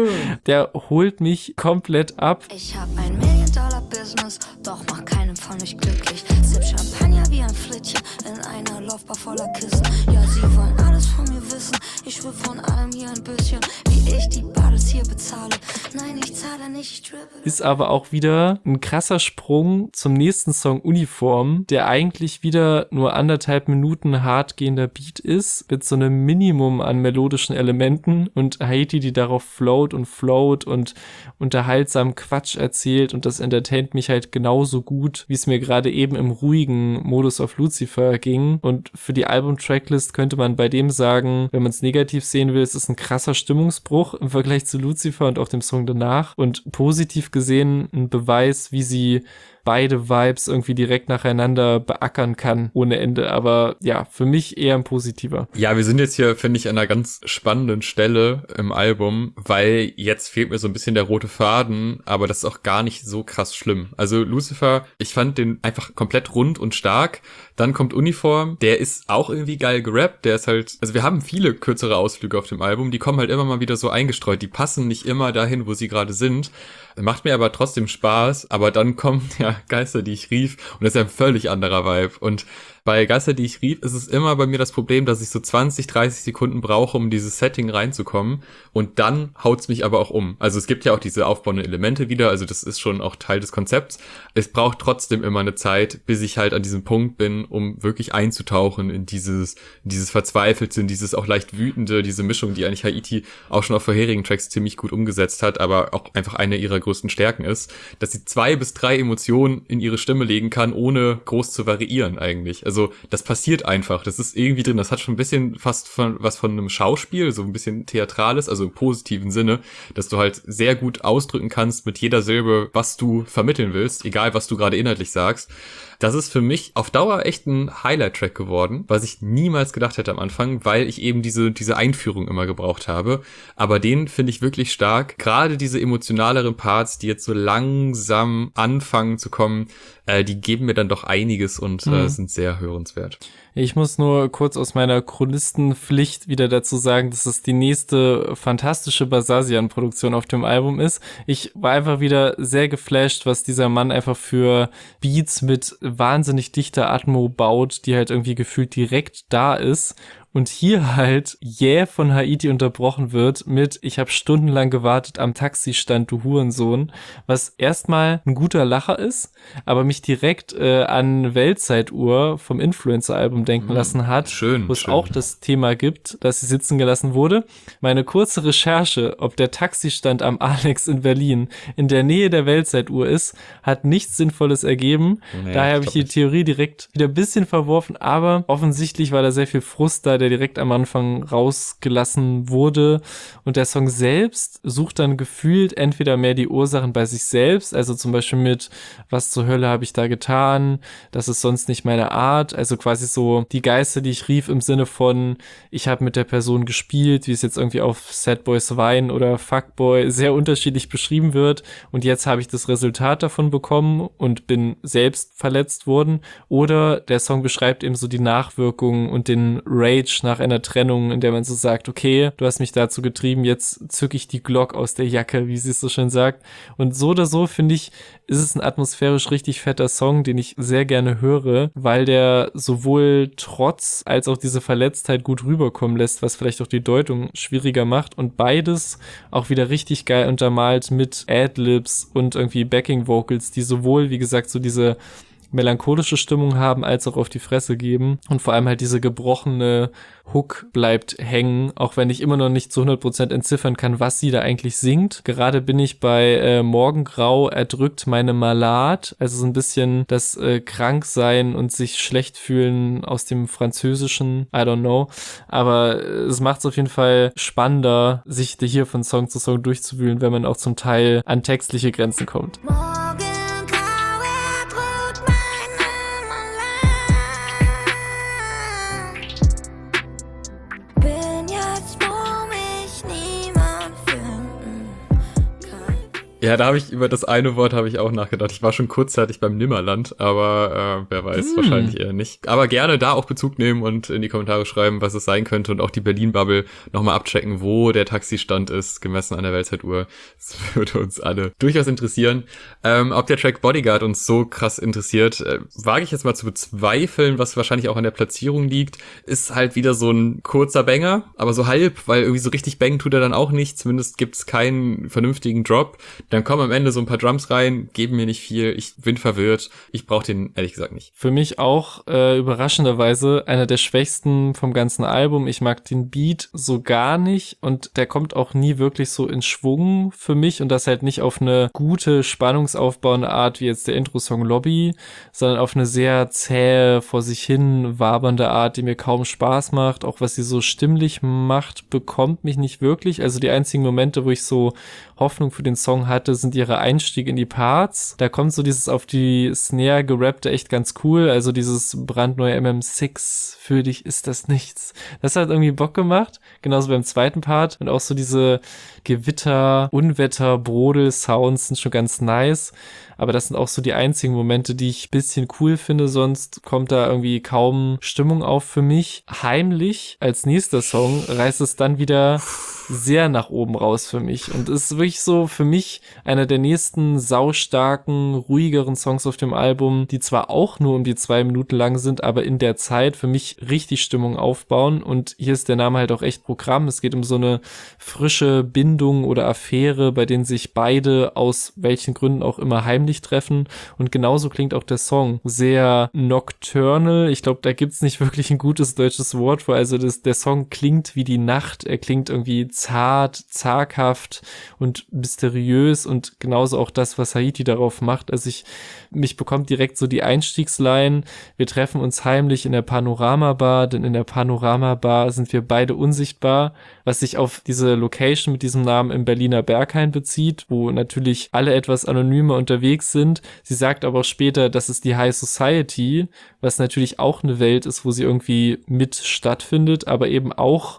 Der holt mich komplett ab. Ich hab $1 Million-Business, doch mach keinen von euch glücklich. Sipp Champagner wie ein Flittchen in einer Laufbar voller Kissen. Ja, sie wollen alles von mir wissen. Ich will von allem hier ein bisschen, wie ich die Bades hier bezahle. Nein, ich zahle nicht, ich dribbel. Ist aber auch wieder ein krasser Sprung zum nächsten Song Uniform, der eigentlich wieder nur 1,5 Minuten hart gehender Beat ist, mit so einem Minimum an melodischen Elementen und Haiti, die darauf float und unterhaltsam Quatsch erzählt und das entertaint mich halt genauso gut, wie es mir gerade eben im ruhigen Modus auf Lucifer ging. Und für die Album-Tracklist könnte man bei dem sagen, wenn man es negativ sehen will, es ist ein krasser Stimmungsbruch im Vergleich zu Lucifer und auch dem Song danach und positiv gesehen ein Beweis, wie sie beide Vibes irgendwie direkt nacheinander beackern kann, ohne Ende. Aber ja, für mich eher ein positiver. Ja, wir sind jetzt hier, finde ich, an einer ganz spannenden Stelle im Album, weil jetzt fehlt mir so ein bisschen der rote Faden, aber das ist auch gar nicht so krass schlimm. Also Lucifer, ich fand den einfach komplett rund und stark. Dann kommt Uniform, der ist auch irgendwie geil gerappt, der ist halt, also wir haben viele kürzere Ausflüge auf dem Album, die kommen halt immer mal wieder so eingestreut, die passen nicht immer dahin, wo sie gerade sind. Macht mir aber trotzdem Spaß, aber dann kommen ja Geister, die ich rief und das ist ja ein völlig anderer Vibe und bei Geister, die ich rief, ist es immer bei mir das Problem, dass ich so 20, 30 Sekunden brauche, um in dieses Setting reinzukommen und dann haut's mich aber auch um. Also es gibt ja auch diese aufbauenden Elemente wieder, also das ist schon auch Teil des Konzepts. Es braucht trotzdem immer eine Zeit, bis ich halt an diesem Punkt bin, um wirklich einzutauchen in dieses Verzweifelte, in dieses auch leicht Wütende, diese Mischung, die eigentlich Haiti auch schon auf vorherigen Tracks ziemlich gut umgesetzt hat, aber auch einfach eine ihrer größten Stärken ist, dass sie 2 bis 3 Emotionen in ihre Stimme legen kann, ohne groß zu variieren eigentlich. Also das passiert einfach, das ist irgendwie drin, das hat schon ein bisschen fast was von einem Schauspiel, so ein bisschen Theatrales, also im positiven Sinne, dass du halt sehr gut ausdrücken kannst mit jeder Silbe, was du vermitteln willst, egal was du gerade inhaltlich sagst. Das ist für mich auf Dauer echt ein Highlight-Track geworden, was ich niemals gedacht hätte am Anfang, weil ich eben diese Einführung immer gebraucht habe. Aber den finde ich wirklich stark. Gerade diese emotionaleren Parts, die jetzt so langsam anfangen zu kommen, die geben mir dann doch einiges und sind sehr hörenswert. Ich muss nur kurz aus meiner Chronistenpflicht wieder dazu sagen, dass es die nächste fantastische Basasian-Produktion auf dem Album ist. Ich war einfach wieder sehr geflasht, was dieser Mann einfach für Beats mit wahnsinnig dichter Atmo baut, die halt irgendwie gefühlt direkt da ist. und hier halt von Haiti unterbrochen wird mit "Ich habe stundenlang gewartet am Taxistand, du Hurensohn", was erstmal ein guter Lacher ist, aber mich direkt an Weltzeituhr vom Influencer-Album denken lassen hat, schön, wo es auch das Thema gibt, dass sie sitzen gelassen wurde. Meine kurze Recherche, ob der Taxistand am Alex in Berlin in der Nähe der Weltzeituhr ist, hat nichts Sinnvolles ergeben. Nee, Daher habe ich die Theorie direkt wieder ein bisschen verworfen, aber offensichtlich war da sehr viel Frust da, der direkt am Anfang rausgelassen wurde. Und der Song selbst sucht dann gefühlt entweder mehr die Ursachen bei sich selbst, also zum Beispiel mit "Was zur Hölle habe ich da getan? Das ist sonst nicht meine Art", also quasi so die Geister, die ich rief im Sinne von "Ich habe mit der Person gespielt", wie es jetzt irgendwie auf Sad Boys Wein oder Fuckboy sehr unterschiedlich beschrieben wird, und jetzt habe ich das Resultat davon bekommen und bin selbst verletzt worden. Oder der Song beschreibt eben so die Nachwirkungen und den Rage nach einer Trennung, in der man so sagt, okay, du hast mich dazu getrieben, jetzt zücke ich die Glock aus der Jacke, wie sie es so schön sagt. Und so oder so, finde ich, ist es ein atmosphärisch richtig fetter Song, den ich sehr gerne höre, weil der sowohl Trotz als auch diese Verletztheit gut rüberkommen lässt, was vielleicht auch die Deutung schwieriger macht, und beides auch wieder richtig geil untermalt mit Adlibs und irgendwie Backing Vocals, die sowohl, wie gesagt, so diese melancholische Stimmung haben, als auch auf die Fresse geben, und vor allem halt diese gebrochene Hook bleibt hängen, auch wenn ich immer noch nicht zu 100% entziffern kann, was sie da eigentlich singt. Gerade bin ich bei Morgengrau erdrückt meine Malade, also so ein bisschen das Kranksein und sich schlecht fühlen aus dem Französischen, I don't know, aber es macht es auf jeden Fall spannender, sich hier von Song zu Song durchzuwühlen, wenn man auch zum Teil an textliche Grenzen kommt. Ja, da habe ich über das eine Wort habe ich auch nachgedacht. Ich war schon kurzzeitig beim Nimmerland, aber wer weiß, wahrscheinlich eher nicht. Aber gerne da auch Bezug nehmen und in die Kommentare schreiben, was es sein könnte, und auch die Berlin-Bubble nochmal abchecken, wo der Taxistand ist, gemessen an der Weltzeituhr. Das würde uns alle durchaus interessieren. Ob der Track Bodyguard uns so krass interessiert, wage ich jetzt mal zu bezweifeln, was wahrscheinlich auch an der Platzierung liegt. Ist halt wieder so ein kurzer Banger, aber so halb, weil irgendwie so richtig bangen tut er dann auch nicht. Zumindest gibt's keinen vernünftigen Drop. Dann kommen am Ende so ein paar Drums rein, geben mir nicht viel, ich bin verwirrt. Ich brauche den ehrlich gesagt nicht. Für mich auch überraschenderweise einer der schwächsten vom ganzen Album. Ich mag den Beat so gar nicht, und der kommt auch nie wirklich so in Schwung für mich, und das halt nicht auf eine gute, spannungsaufbauende Art wie jetzt der Intro-Song Lobby, sondern auf eine sehr zähe, vor sich hin wabernde Art, die mir kaum Spaß macht. Auch was sie so stimmlich macht, bekommt mich nicht wirklich. Also die einzigen Momente, wo ich so Hoffnung für den Song hatte, sind ihre Einstiege in die Parts. Da kommt so dieses auf die Snare gerappte echt ganz cool, also dieses brandneue MM6, für dich ist das nichts. Das hat irgendwie Bock gemacht, genauso beim zweiten Part, und auch so diese Gewitter, Unwetter, Brodel-Sounds sind schon ganz nice, aber das sind auch so die einzigen Momente, die ich ein bisschen cool finde, sonst kommt da irgendwie kaum Stimmung auf für mich. Heimlich als nächster Song reißt es dann wieder sehr nach oben raus für mich und ist wirklich so für mich einer der nächsten saustarken, ruhigeren Songs auf dem Album, die zwar auch nur um die 2 Minuten lang sind, aber in der Zeit für mich richtig Stimmung aufbauen, und hier ist der Name halt auch echt Programm. Es geht um so eine frische Bindung oder Affäre, bei denen sich beide aus welchen Gründen auch immer heimlich treffen, und genauso klingt auch der Song. Sehr nocturnal, ich glaube, da gibt's nicht wirklich ein gutes deutsches Wort für, also der Song klingt wie die Nacht, er klingt irgendwie zart, zaghaft und mysteriös, und genauso auch das, was Haiti darauf macht. Also mich bekommt direkt so die Einstiegsline: Wir treffen uns heimlich in der Panorama-Bar, denn in der Panorama-Bar sind wir beide unsichtbar, was sich auf diese Location mit diesem Namen im Berliner Berghain bezieht, wo natürlich alle etwas anonymer unterwegs sind. Sie sagt aber auch später, das ist die High Society, was natürlich auch eine Welt ist, wo sie irgendwie mit stattfindet, aber eben auch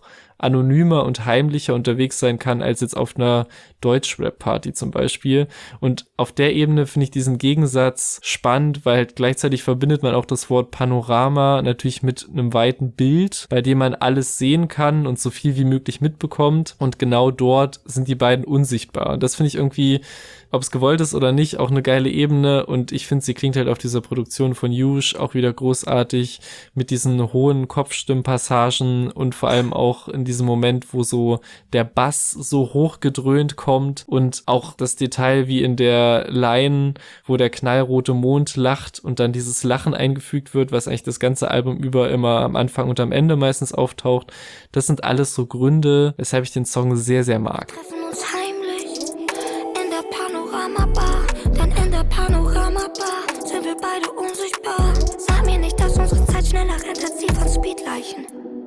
anonymer und heimlicher unterwegs sein kann, als jetzt auf einer Deutsch-Rap-Party zum Beispiel. Und auf der Ebene finde ich diesen Gegensatz spannend, weil halt gleichzeitig verbindet man auch das Wort Panorama natürlich mit einem weiten Bild, bei dem man alles sehen kann und so viel wie möglich mitbekommt. Und genau dort sind die beiden unsichtbar. Und das finde ich irgendwie, ob es gewollt ist oder nicht, auch eine geile Ebene. Und ich finde, sie klingt halt auf dieser Produktion von Yush auch wieder großartig mit diesen hohen Kopfstimmpassagen und vor allem auch in diesem Moment, wo so der Bass so hochgedröhnt kommt und auch das Detail wie in der Line, wo der knallrote Mond lacht und dann dieses Lachen eingefügt wird, was eigentlich das ganze Album über immer am Anfang und am Ende meistens auftaucht. Das sind alles so Gründe, weshalb ich den Song sehr, sehr mag. Treffen uns heimlich in der Panorama-Bar, denn in der Panorama-Bar sind wir beide unsichtbar. Sag mir nicht, dass unsere Zeit schneller rennt als die von Speedleichen.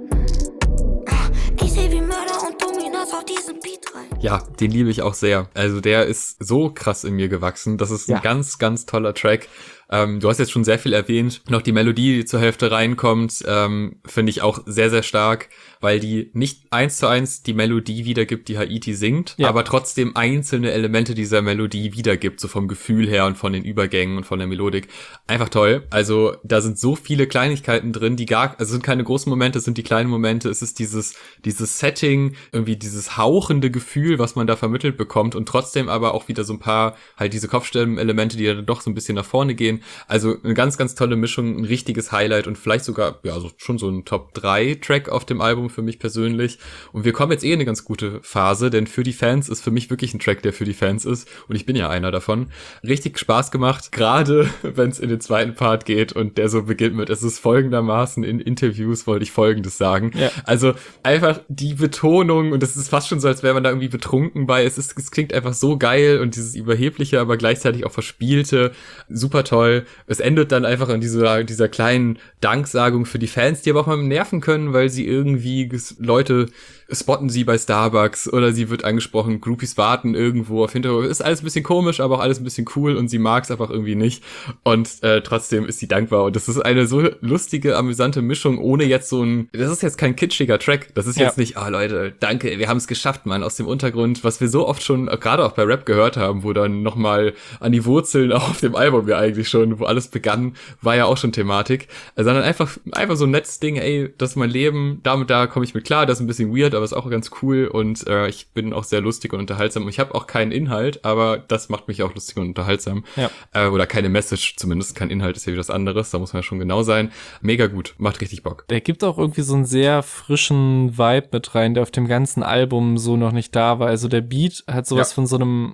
Ich seh wie Mörder und Dominas auf diesen Beat rein. Ja, den liebe ich auch sehr. Also der ist so krass in mir gewachsen. Das ist ein ganz, ganz toller Track. Du hast jetzt schon sehr viel erwähnt. Noch die Melodie, die zur Hälfte reinkommt, finde ich auch sehr, sehr stark, weil die nicht 1:1 die Melodie wiedergibt, die Haiti singt, aber trotzdem einzelne Elemente dieser Melodie wiedergibt, so vom Gefühl her und von den Übergängen und von der Melodik. Einfach toll. Also da sind so viele Kleinigkeiten drin, also sind keine großen Momente, es sind die kleinen Momente. Es ist dieses Setting, irgendwie dieses hauchende Gefühl, was man da vermittelt bekommt und trotzdem aber auch wieder so ein paar halt diese Kopfstimmen-Elemente, die dann doch so ein bisschen nach vorne gehen. Also eine ganz, ganz tolle Mischung, ein richtiges Highlight und vielleicht sogar, ja, also schon so ein Top-3-Track auf dem Album für mich persönlich. Und wir kommen jetzt in eine ganz gute Phase, denn für die Fans ist für mich wirklich ein Track, der für die Fans ist. Und ich bin ja einer davon. Richtig Spaß gemacht, gerade wenn es in den zweiten Part geht und der so beginnt mit, es ist folgendermaßen, in Interviews wollte ich Folgendes sagen. Ja. Also einfach die Betonung und es ist fast schon so, als wäre man da irgendwie betrunken bei. Es klingt einfach so geil und dieses Überhebliche, aber gleichzeitig auch Verspielte, super toll. Es endet dann einfach in dieser kleinen Danksagung für die Fans, die aber auch mal nerven können, weil sie irgendwie Leute spotten sie bei Starbucks oder sie wird angesprochen, Groupies warten irgendwo auf Hintergrund. Ist alles ein bisschen komisch, aber auch alles ein bisschen cool und sie mag es einfach irgendwie nicht. Und trotzdem ist sie dankbar. Und das ist eine so lustige, amüsante Mischung, ohne jetzt das ist jetzt kein kitschiger Track. Das ist jetzt nicht, Leute, danke, wir haben es geschafft, Mann, aus dem Untergrund, was wir so oft schon, gerade auch bei Rap gehört haben, wo dann nochmal an die Wurzeln auch auf dem Album ja eigentlich schon, wo alles begann, war ja auch schon Thematik. Sondern einfach so ein nettes Ding, ey, das ist mein Leben, da komme ich mit klar, das ist ein bisschen weird, aber ist auch ganz cool und ich bin auch sehr lustig und unterhaltsam und ich habe auch keinen Inhalt, aber das macht mich auch lustig und unterhaltsam. Ja. Oder keine Message zumindest, kein Inhalt ist ja wieder was anderes, da muss man ja schon genau sein. Mega gut, macht richtig Bock. Der gibt auch irgendwie so einen sehr frischen Vibe mit rein, der auf dem ganzen Album so noch nicht da war. Also der Beat hat sowas von so einem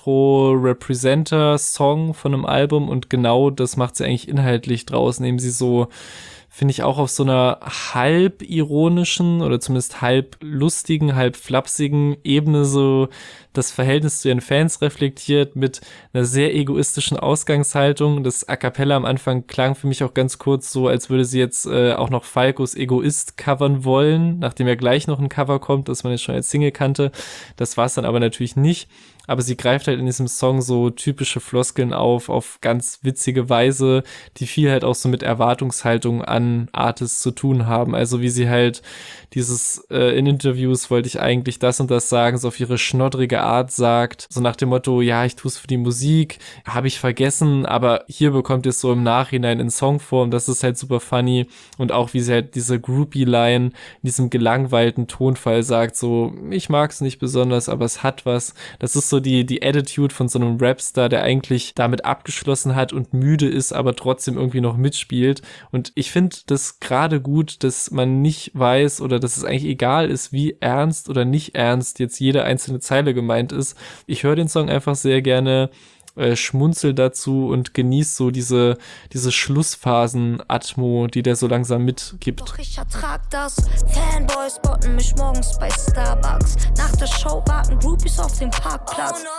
Outro-Representer-Song von einem Album und genau das macht sie eigentlich inhaltlich draus, indem sie so, finde ich, auch auf so einer halb ironischen oder zumindest halb lustigen, halb flapsigen Ebene so das Verhältnis zu ihren Fans reflektiert mit einer sehr egoistischen Ausgangshaltung. Das A Cappella am Anfang klang für mich auch ganz kurz so, als würde sie jetzt auch noch Falcos Egoist covern wollen, nachdem ja gleich noch ein Cover kommt, das man jetzt schon als Single kannte. Das war es dann aber natürlich nicht. Aber sie greift halt in diesem Song so typische Floskeln auf ganz witzige Weise, die viel halt auch so mit Erwartungshaltung an Artists zu tun haben. Also wie sie halt dieses, in Interviews wollte ich eigentlich das und das sagen, so auf ihre schnoddrige Art sagt, so nach dem Motto, ja, ich tue es für die Musik, habe ich vergessen, aber hier bekommt ihr es so im Nachhinein in Songform, das ist halt super funny. Und auch wie sie halt diese Groupie-Line in diesem gelangweilten Tonfall sagt, so, ich mag es nicht besonders, aber es hat was. Das ist so die Attitude von so einem Rapstar, der eigentlich damit abgeschlossen hat und müde ist, aber trotzdem irgendwie noch mitspielt. Und ich finde das gerade gut, dass man nicht weiß oder dass es eigentlich egal ist, wie ernst oder nicht ernst jetzt jede einzelne Zeile gemeint ist. Ich höre den Song einfach sehr gerne, schmunzel dazu und genieß so diese Schlussphasen-Atmo, die der so langsam mitgibt. Doch ich ertrag das. Fanboys spotten mich morgens bei Starbucks. Nach der Show warten Groupies auf dem Parkplatz. Oh no.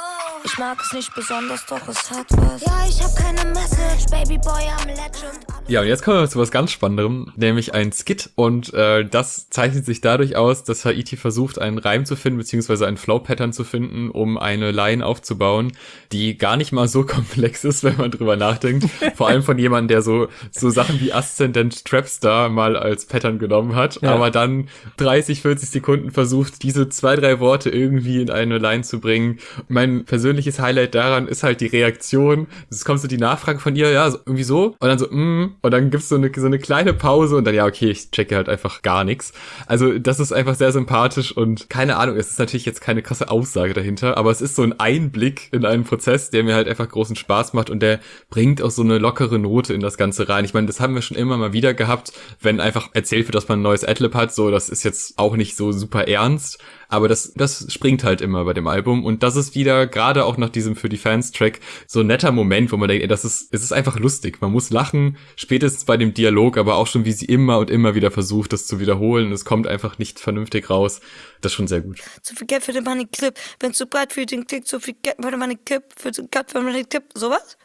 Ich mag es nicht besonders, doch es hat was. Ja, ich hab keine Message, Babyboy am Legend. Ja, und jetzt kommen wir zu was ganz Spannenderem, nämlich ein Skit. Und das zeichnet sich dadurch aus, dass Haiti versucht, einen Reim zu finden, beziehungsweise ein Flow-Pattern zu finden, um eine Line aufzubauen, die gar nicht mal so komplex ist, wenn man drüber nachdenkt. Vor allem von jemandem, der so Sachen wie Ascendant Trapstar mal als Pattern genommen hat, aber dann 30, 40 Sekunden versucht, diese 2, 3 Worte irgendwie in eine Line zu bringen. Mein persönliches Highlight daran ist halt die Reaktion. Es kommt so die Nachfrage von ihr, ja, so, irgendwie so, und dann so, und dann gibt's so eine kleine Pause und dann, ja, okay, ich checke halt einfach gar nichts. Also das ist einfach sehr sympathisch und keine Ahnung, es ist natürlich jetzt keine krasse Aussage dahinter, aber es ist so ein Einblick in einen Prozess, der mir halt einfach großen Spaß macht und der bringt auch so eine lockere Note in das Ganze rein. Ich meine, das haben wir schon immer mal wieder gehabt, wenn einfach erzählt wird, dass man ein neues Adlib hat, so, das ist jetzt auch nicht so super ernst, aber das springt halt immer bei dem Album und das ist wieder, gerade auch nach diesem Für die Fans-Track, so ein netter Moment, wo man denkt, ey, es ist einfach lustig, man muss lachen, spätestens bei dem Dialog, aber auch schon, wie sie immer und immer wieder versucht, das zu wiederholen und es kommt einfach nicht vernünftig raus, das ist schon sehr gut. Zu viel Geld für den Money Clip, wenn zu breit für den Klick, zu viel Geld für den Money Clip, für den Cut für den Money Clip, sowas?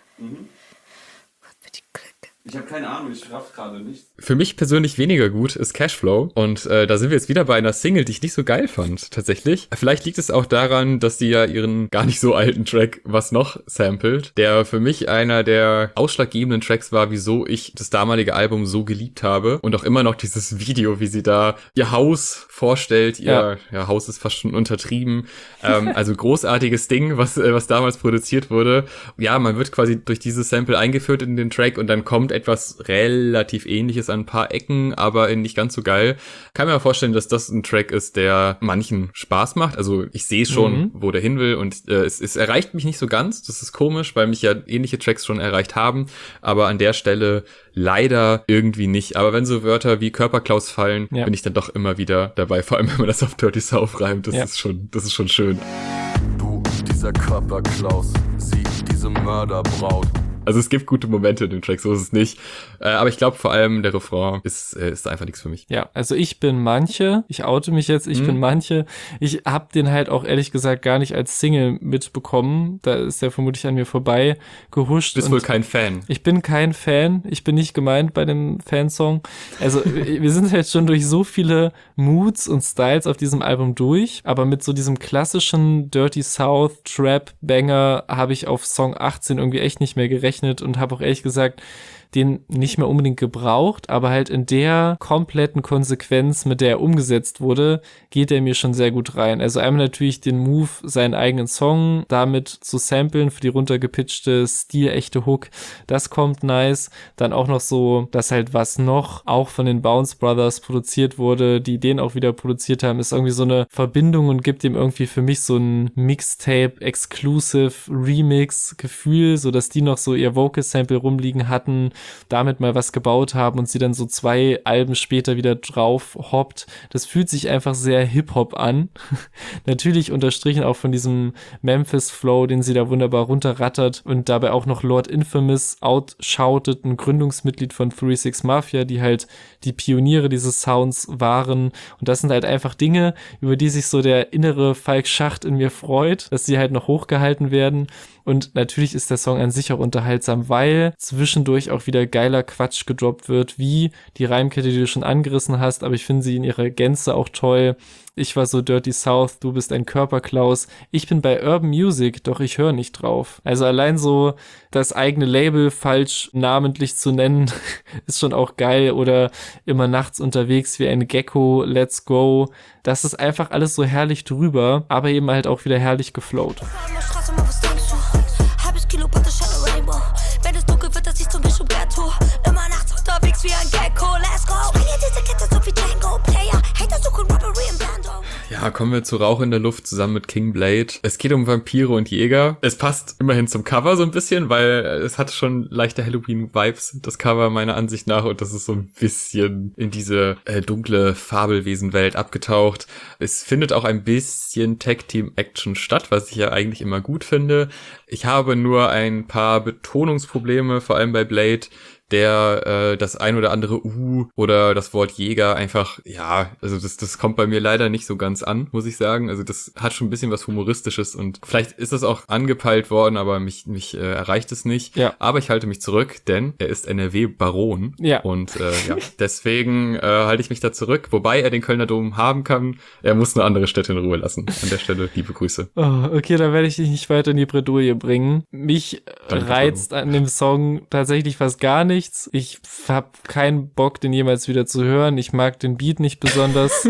Was für die Klick? Ich habe keine Ahnung, ich raff gerade nicht. Für mich persönlich weniger gut ist Cashflow und da sind wir jetzt wieder bei einer Single, die ich nicht so geil fand, tatsächlich. Vielleicht liegt es auch daran, dass die ja ihren gar nicht so alten Track Was noch samplet, der für mich einer der ausschlaggebenden Tracks war, wieso ich das damalige Album so geliebt habe und auch immer noch dieses Video, wie sie da ihr Haus vorstellt, ihr Haus ist fast schon untertrieben, also großartiges Ding, was damals produziert wurde. Ja, man wird quasi durch dieses Sample eingeführt in den Track und dann kommt etwas relativ Ähnliches an ein paar Ecken, aber nicht ganz so geil. Kann mir vorstellen, dass das ein Track ist, der manchen Spaß macht. Also ich sehe schon, wo der hin will und es erreicht mich nicht so ganz. Das ist komisch, weil mich ja ähnliche Tracks schon erreicht haben, aber an der Stelle leider irgendwie nicht. Aber wenn so Wörter wie Körperklaus fallen, bin ich dann doch immer wieder dabei. Vor allem, wenn man das auf Dirty South reimt. Das ist schon schön. Du, dieser Körperklaus, sie, diese Mörderbraut. Also es gibt gute Momente in dem Track, so ist es nicht. Aber ich glaube vor allem, der Refrain ist einfach nichts für mich. Ja, also ich bin manche. Ich oute mich jetzt, ich bin manche. Ich hab den halt auch ehrlich gesagt gar nicht als Single mitbekommen. Da ist der vermutlich an mir vorbei gehuscht. Du bist wohl kein Fan. Ich bin kein Fan. Ich bin nicht gemeint bei dem Fansong. Also wir sind halt schon durch so viele Moods und Styles auf diesem Album durch. Aber mit so diesem klassischen Dirty South Trap Banger habe ich auf Song 18 irgendwie echt nicht mehr gerechnet und habe auch ehrlich gesagt den nicht mehr unbedingt gebraucht, aber halt in der kompletten Konsequenz, mit der er umgesetzt wurde, geht er mir schon sehr gut rein. Also einmal natürlich den Move, seinen eigenen Song damit zu samplen für die runtergepitchte, stilechte Hook, das kommt nice. Dann auch noch so, dass halt was noch auch von den Bounce Brothers produziert wurde, die den auch wieder produziert haben, ist irgendwie so eine Verbindung und gibt ihm irgendwie für mich so ein Mixtape-Exclusive-Remix-Gefühl, so dass die noch so ihr Vocal-Sample rumliegen hatten, damit mal was gebaut haben und sie dann so 2 Alben später wieder drauf hoppt. Das fühlt sich einfach sehr Hip-Hop an. Natürlich unterstrichen auch von diesem Memphis-Flow, den sie da wunderbar runterrattert und dabei auch noch Lord Infamous outshoutet, ein Gründungsmitglied von 3-6 Mafia, die halt die Pioniere dieses Sounds waren. Und das sind halt einfach Dinge, über die sich so der innere Falk Schacht in mir freut, dass sie halt noch hochgehalten werden. Und natürlich ist der Song an sich auch unterhaltsam, weil zwischendurch auch wieder geiler Quatsch gedroppt wird, wie die Reimkette, die du schon angerissen hast, aber ich finde sie in ihrer Gänze auch toll. Ich war so Dirty South, du bist ein Körperklaus. Ich bin bei Urban Music, doch ich höre nicht drauf. Also allein so das eigene Label falsch namentlich zu nennen, ist schon auch geil. Oder immer nachts unterwegs wie ein Gecko, let's go. Das ist einfach alles so herrlich drüber, aber eben halt auch wieder herrlich geflowt. Wenn es dunkel wird, das ich zum Bishop Ghetto. Immer nachts unterwegs wie ein Gecko, let's go. Spring diese Kette so wie Django, Player. Haters suchen Robbery im Bando. Ja, kommen wir zu Rauch in der Luft zusammen mit King Blade. Es geht um Vampire und Jäger. Es passt immerhin zum Cover so ein bisschen, weil es hat schon leichte Halloween-Vibes, das Cover meiner Ansicht nach. Und das ist so ein bisschen in diese dunkle Fabelwesenwelt abgetaucht. Es findet auch ein bisschen Tag-Team-Action statt, was ich ja eigentlich immer gut finde. Ich habe nur ein paar Betonungsprobleme, vor allem bei Blade, der das ein oder andere oder das Wort Jäger einfach, ja, also das kommt bei mir leider nicht so ganz an, muss ich sagen. Also das hat schon ein bisschen was Humoristisches und vielleicht ist das auch angepeilt worden, aber mich erreicht es nicht. Ja. Aber ich halte mich zurück, denn er ist NRW-Baron. Ja. Und deswegen halte ich mich da zurück, wobei er den Kölner Dom haben kann. Er muss eine andere Städte in Ruhe lassen. An der Stelle liebe Grüße. Oh, okay, dann werde ich dich nicht weiter in die Bredouille bringen. Mich reizt an dem Song tatsächlich fast gar nichts. Ich habe keinen Bock, den jemals wieder zu hören. Ich mag den Beat nicht besonders.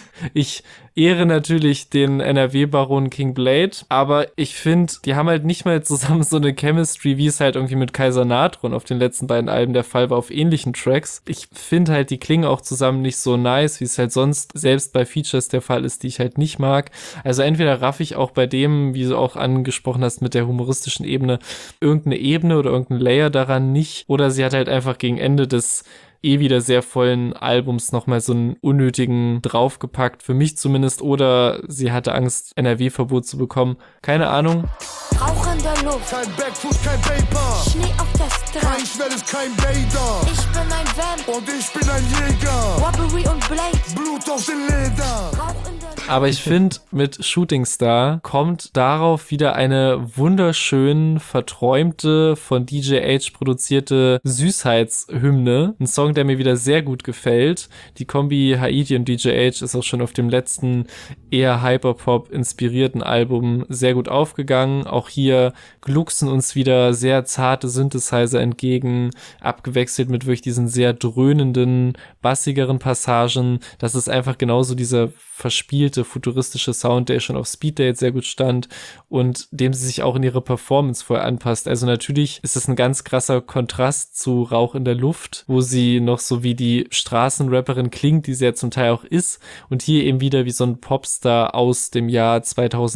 Ich ehre natürlich den NRW-Baron King Blade, aber ich finde, die haben halt nicht mal zusammen so eine Chemistry, wie es halt irgendwie mit Kaiser Natron auf den letzten beiden Alben der Fall war, auf ähnlichen Tracks. Ich finde halt, die klingen auch zusammen nicht so nice, wie es halt sonst selbst bei Features der Fall ist, die ich halt nicht mag. Also entweder raff ich auch bei dem, wie du auch angesprochen hast, mit der humoristischen Ebene, irgendeine Ebene oder irgendein Layer daran nicht, oder sie hat halt einfach gegen Ende des wieder sehr vollen Albums nochmal so einen unnötigen draufgepackt, für mich zumindest, oder sie hatte Angst, NRW-Verbot zu bekommen. Keine Ahnung. Rauch in der Luft, Kein Backfoot, kein Paper. Schnee auf der Straße. Kein Schnelles, kein Vader. Ich bin ein Vamp, Und ich bin ein Jäger. Robbery und Blade. Blut auf den Leder. Rauch in der Aber ich finde, mit Shooting Star kommt darauf wieder eine wunderschön verträumte, von DJ H produzierte Süßheitshymne. Ein Song, der mir wieder sehr gut gefällt. Die Kombi Haiti und DJ H ist auch schon auf dem letzten eher Hyperpop inspirierten Album sehr gut aufgegangen. Auch hier glucksen uns wieder sehr zarte Synthesizer entgegen, abgewechselt mit wirklich diesen sehr dröhnenden, bassigeren Passagen. Das ist einfach genauso dieser verspielte, futuristische Sound, der schon auf Speed Date sehr gut stand und dem sie sich auch in ihre Performance voll anpasst. Also natürlich ist es ein ganz krasser Kontrast zu Rauch in der Luft, wo sie noch so wie die Straßenrapperin klingt, die sie ja zum Teil auch ist, und hier eben wieder wie so ein Popstar aus dem Jahr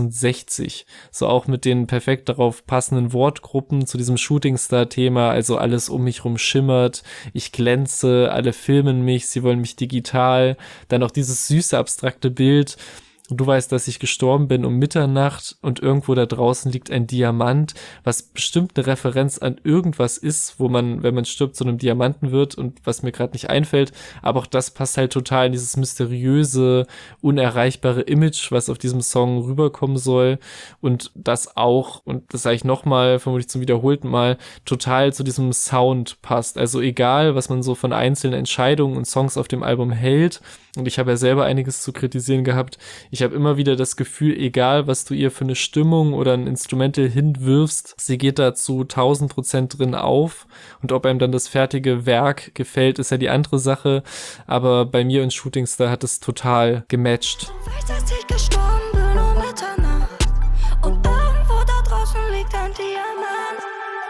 2060. So auch mit den perfekt darauf passenden Wortgruppen zu diesem Shootingstar-Thema, also alles um mich rum schimmert, ich glänze, alle filmen mich, sie wollen mich digital, dann auch dieses süße, abstrakte Bild. Du weißt, dass ich gestorben bin um Mitternacht und irgendwo da draußen liegt ein Diamant, was bestimmt eine Referenz an irgendwas ist, wo man, wenn man stirbt, zu einem Diamanten wird und was mir gerade nicht einfällt. Aber auch das passt halt total in dieses mysteriöse, unerreichbare Image, was auf diesem Song rüberkommen soll. Und das auch, und das sage ich nochmal, vermutlich zum wiederholten Mal, total zu diesem Sound passt. Also egal, was man so von einzelnen Entscheidungen und Songs auf dem Album hält, und ich habe ja selber einiges zu kritisieren gehabt, ich habe immer wieder das Gefühl, egal was du ihr für eine Stimmung oder ein Instrumental hinwirfst, sie geht da zu 1000% drin auf, und ob einem dann das fertige Werk gefällt, ist ja die andere Sache, aber bei mir und Shooting Star hat es total gematcht. Du weißt, dass ich gestorben bin um Mitternacht. Und irgendwo da draußen liegt ein Diamant.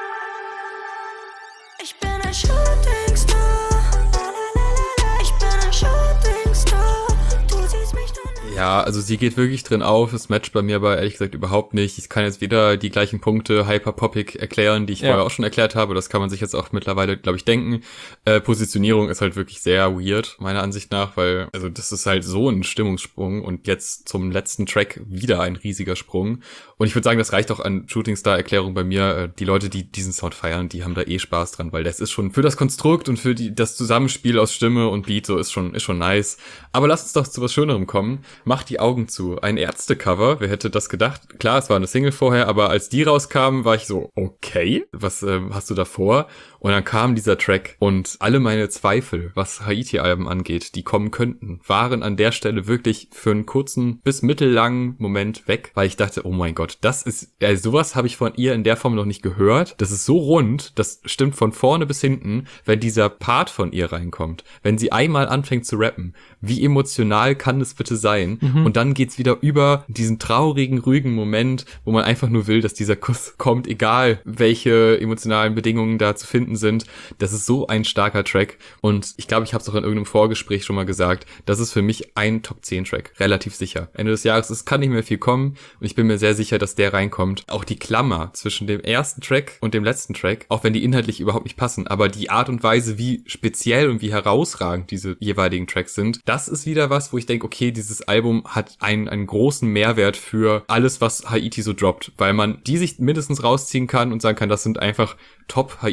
Ich bin ein Shooting Star. Ich bin ein Shooting Star. Du siehst mich nur nicht. Ja, also sie geht wirklich drin auf. Es matcht bei mir aber ehrlich gesagt überhaupt nicht. Ich kann jetzt wieder die gleichen Punkte hyperpoppig erklären, die ich vorher auch schon erklärt habe. Das kann man sich jetzt auch mittlerweile, glaube ich, denken. Positionierung ist halt wirklich sehr weird, meiner Ansicht nach, weil, also das ist halt so ein Stimmungssprung und jetzt zum letzten Track wieder ein riesiger Sprung. Und ich würde sagen, das reicht auch an Shooting Star Erklärung bei mir. Die Leute, die diesen Sound feiern, die haben da eh Spaß dran, weil das ist schon für das Konstrukt und für das Zusammenspiel aus Stimme und Beat so ist schon nice. Aber lass uns doch zu was Schönerem kommen. Mach die Augen zu. Ein Ärzte-Cover. Wer hätte das gedacht? Klar, es war eine Single vorher, aber als die rauskam, war ich so, okay, was hast du da vor? Und dann kam dieser Track und alle meine Zweifel, was Haiti-Alben angeht, die kommen könnten, waren an der Stelle wirklich für einen kurzen bis mittellangen Moment weg, weil ich dachte, oh mein Gott, das ist, sowas habe ich von ihr in der Form noch nicht gehört. Das ist so rund, das stimmt von vorne bis hinten, wenn dieser Part von ihr reinkommt, wenn sie einmal anfängt zu rappen. Wie emotional kann das bitte sein? Und dann geht's wieder über diesen traurigen, ruhigen Moment, wo man einfach nur will, dass dieser Kuss kommt, egal welche emotionalen Bedingungen da zu finden sind. Das ist so ein starker Track und ich glaube, ich habe es auch in irgendeinem Vorgespräch schon mal gesagt, das ist für mich ein Top-10-Track, relativ sicher. Ende des Jahres, es kann nicht mehr viel kommen und ich bin mir sehr sicher, dass der reinkommt. Auch die Klammer zwischen dem ersten Track und dem letzten Track, auch wenn die inhaltlich überhaupt nicht passen, aber die Art und Weise, wie speziell und wie herausragend diese jeweiligen Tracks sind, das ist wieder was, wo ich denke, okay, dieses Album hat einen großen Mehrwert für alles, was Haiti so droppt, weil man die sich mindestens rausziehen kann und sagen kann, das sind einfach Top-Haiti-Tracks.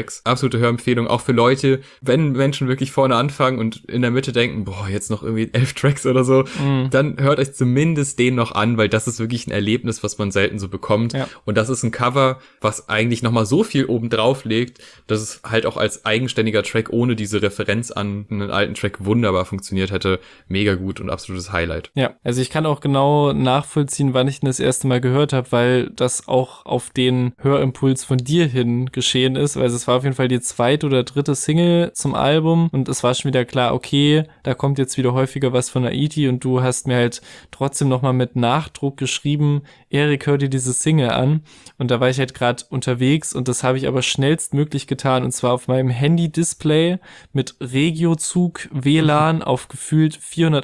Tracks. Absolute Hörempfehlung, auch für Leute, wenn Menschen wirklich vorne anfangen und in der Mitte denken, boah, jetzt noch irgendwie 11 Tracks oder so, dann hört euch zumindest den noch an, weil das ist wirklich ein Erlebnis, was man selten so bekommt. Ja. Und das ist ein Cover, was eigentlich nochmal so viel oben drauf legt, dass es halt auch als eigenständiger Track ohne diese Referenz an einen alten Track wunderbar funktioniert hätte. Mega gut und absolutes Highlight. Ja, also ich kann auch genau nachvollziehen, wann ich ihn das erste Mal gehört habe, weil das auch auf den Hörimpuls von dir hin geschehen ist. Also es war auf jeden Fall die zweite oder dritte Single zum Album und es war schon wieder klar, okay, da kommt jetzt wieder häufiger was von Haiti und du hast mir halt trotzdem nochmal mit Nachdruck geschrieben, Erik, hör dir diese Single an. Und da war ich halt gerade unterwegs und das habe ich aber schnellstmöglich getan und zwar auf meinem Handy-Display mit Regiozug WLAN auf gefühlt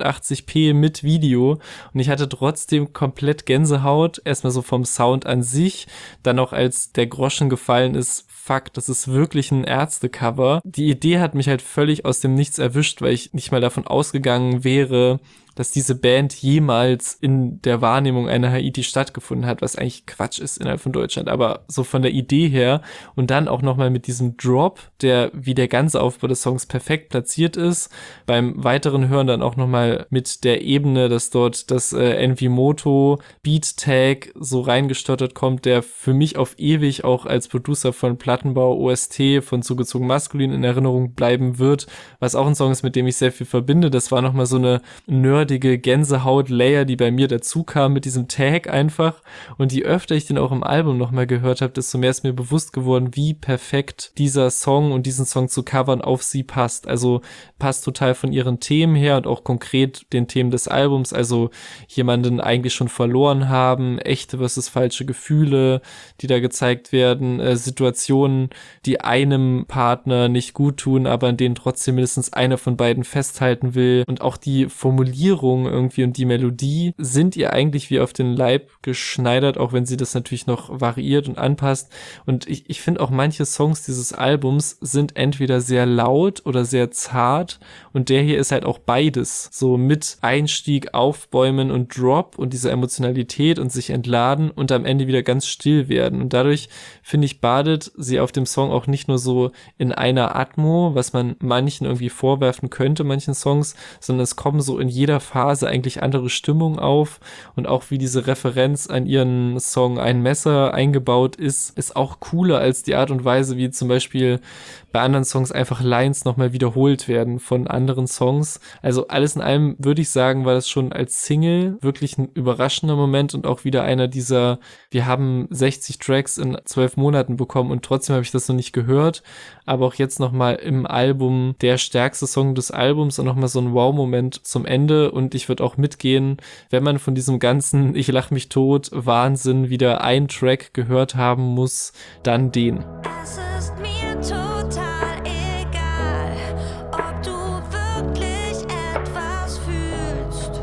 480p mit Video und ich hatte trotzdem komplett Gänsehaut, erstmal so vom Sound an sich, dann auch als der Groschen gefallen ist, fuck, das ist wirklich ein Ärzte-Cover. Die Idee hat mich halt völlig aus dem Nichts erwischt, weil ich nicht mal davon ausgegangen wäre, dass diese Band jemals in der Wahrnehmung einer Haiti stattgefunden hat, was eigentlich Quatsch ist innerhalb von Deutschland, aber so von der Idee her und dann auch nochmal mit diesem Drop, der wie der ganze Aufbau des Songs perfekt platziert ist, beim weiteren Hören dann auch nochmal mit der Ebene, dass dort das Envimoto Beat Tag so reingestottert kommt, der für mich auf ewig auch als Producer von Plattenbau OST von Zugezogen Maskulin in Erinnerung bleiben wird, was auch ein Song ist, mit dem ich sehr viel verbinde. Das war nochmal so eine nerdige Gänsehaut-Layer, die bei mir dazu kam mit diesem Tag einfach. Und je öfter ich den auch im Album nochmal gehört habe, desto mehr ist mir bewusst geworden, wie perfekt dieser Song und diesen Song zu covern auf sie passt. Also passt total von ihren Themen her und auch konkret den Themen des Albums. Also jemanden eigentlich schon verloren haben, echte versus falsche Gefühle, die da gezeigt werden, Situationen, die einem Partner nicht gut tun, aber an denen trotzdem mindestens einer von beiden festhalten will. Und auch die Formulierung irgendwie und die Melodie sind ihr eigentlich wie auf den Leib geschneidert, auch wenn sie das natürlich noch variiert und anpasst. Und ich finde auch manche Songs dieses Albums sind entweder sehr laut oder sehr zart und der hier ist halt auch beides. So mit Einstieg, Aufbäumen und Drop und dieser Emotionalität und sich entladen und am Ende wieder ganz still werden. Und dadurch, finde ich, badet sie auf dem Song auch nicht nur so in einer Atmo, was man manchen irgendwie vorwerfen könnte, manchen Songs, sondern es kommen so in jeder Phase eigentlich andere Stimmungen auf und auch wie diese Referenz an ihren Song Ein Messer eingebaut ist auch cooler als die Art und Weise, wie zum Beispiel bei anderen Songs einfach Lines nochmal wiederholt werden von anderen Songs. Also alles in allem würde ich sagen, war das schon als Single wirklich ein überraschender Moment und auch wieder einer dieser, wir haben 60 Tracks in 12 Monaten bekommen und trotzdem habe ich das noch nicht gehört, aber auch jetzt nochmal im Album der stärkste Song des Albums und nochmal so ein Wow-Moment zum Ende und ich würde auch mitgehen, wenn man von diesem ganzen Ich lach mich tot Wahnsinn wieder einen Track gehört haben muss, dann den. Es ist mir total egal, ob du wirklich etwas fühlst.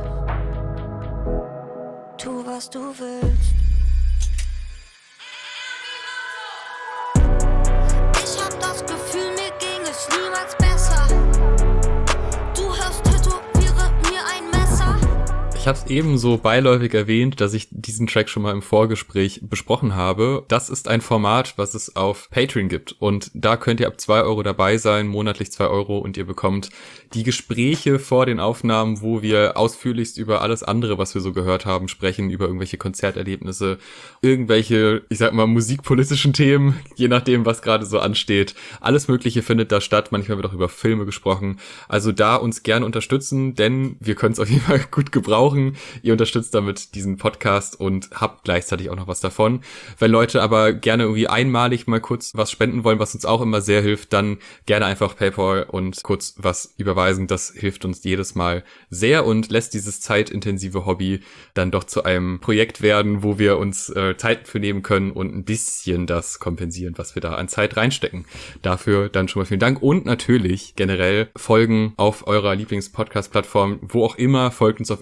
Tu, was du willst. Ich hab das Gefühl, mir ging es niemals besser. Du hörst, tätowiere mir ein Messer. Ich habe es eben so beiläufig erwähnt, dass ich diesen Track schon mal im Vorgespräch besprochen habe. Das ist ein Format, was es auf Patreon gibt. Und da könnt ihr ab 2 Euro dabei sein, monatlich 2 Euro. Und ihr bekommt die Gespräche vor den Aufnahmen, wo wir ausführlichst über alles andere, was wir so gehört haben, sprechen, über irgendwelche Konzerterlebnisse, irgendwelche, ich sag mal, musikpolitischen Themen, je nachdem, was gerade so ansteht. Alles Mögliche findet da statt. Manchmal wird auch über Filme gesprochen. Also da uns gerne unterstützen, denn wir können es auf jeden Fall gut gebrauchen. Ihr unterstützt damit diesen Podcast und habt gleichzeitig auch noch was davon. Wenn Leute aber gerne irgendwie einmalig mal kurz was spenden wollen, was uns auch immer sehr hilft, dann gerne einfach PayPal und kurz was überweisen. Das hilft uns jedes Mal sehr und lässt dieses zeitintensive Hobby dann doch zu einem Projekt werden, wo wir uns Zeit für nehmen können und ein bisschen das kompensieren, was wir da an Zeit reinstecken. Dafür dann schon mal vielen Dank und natürlich generell folgen auf eurer Lieblings-Podcast-Plattform, wo auch immer, folgt uns auf Instagram,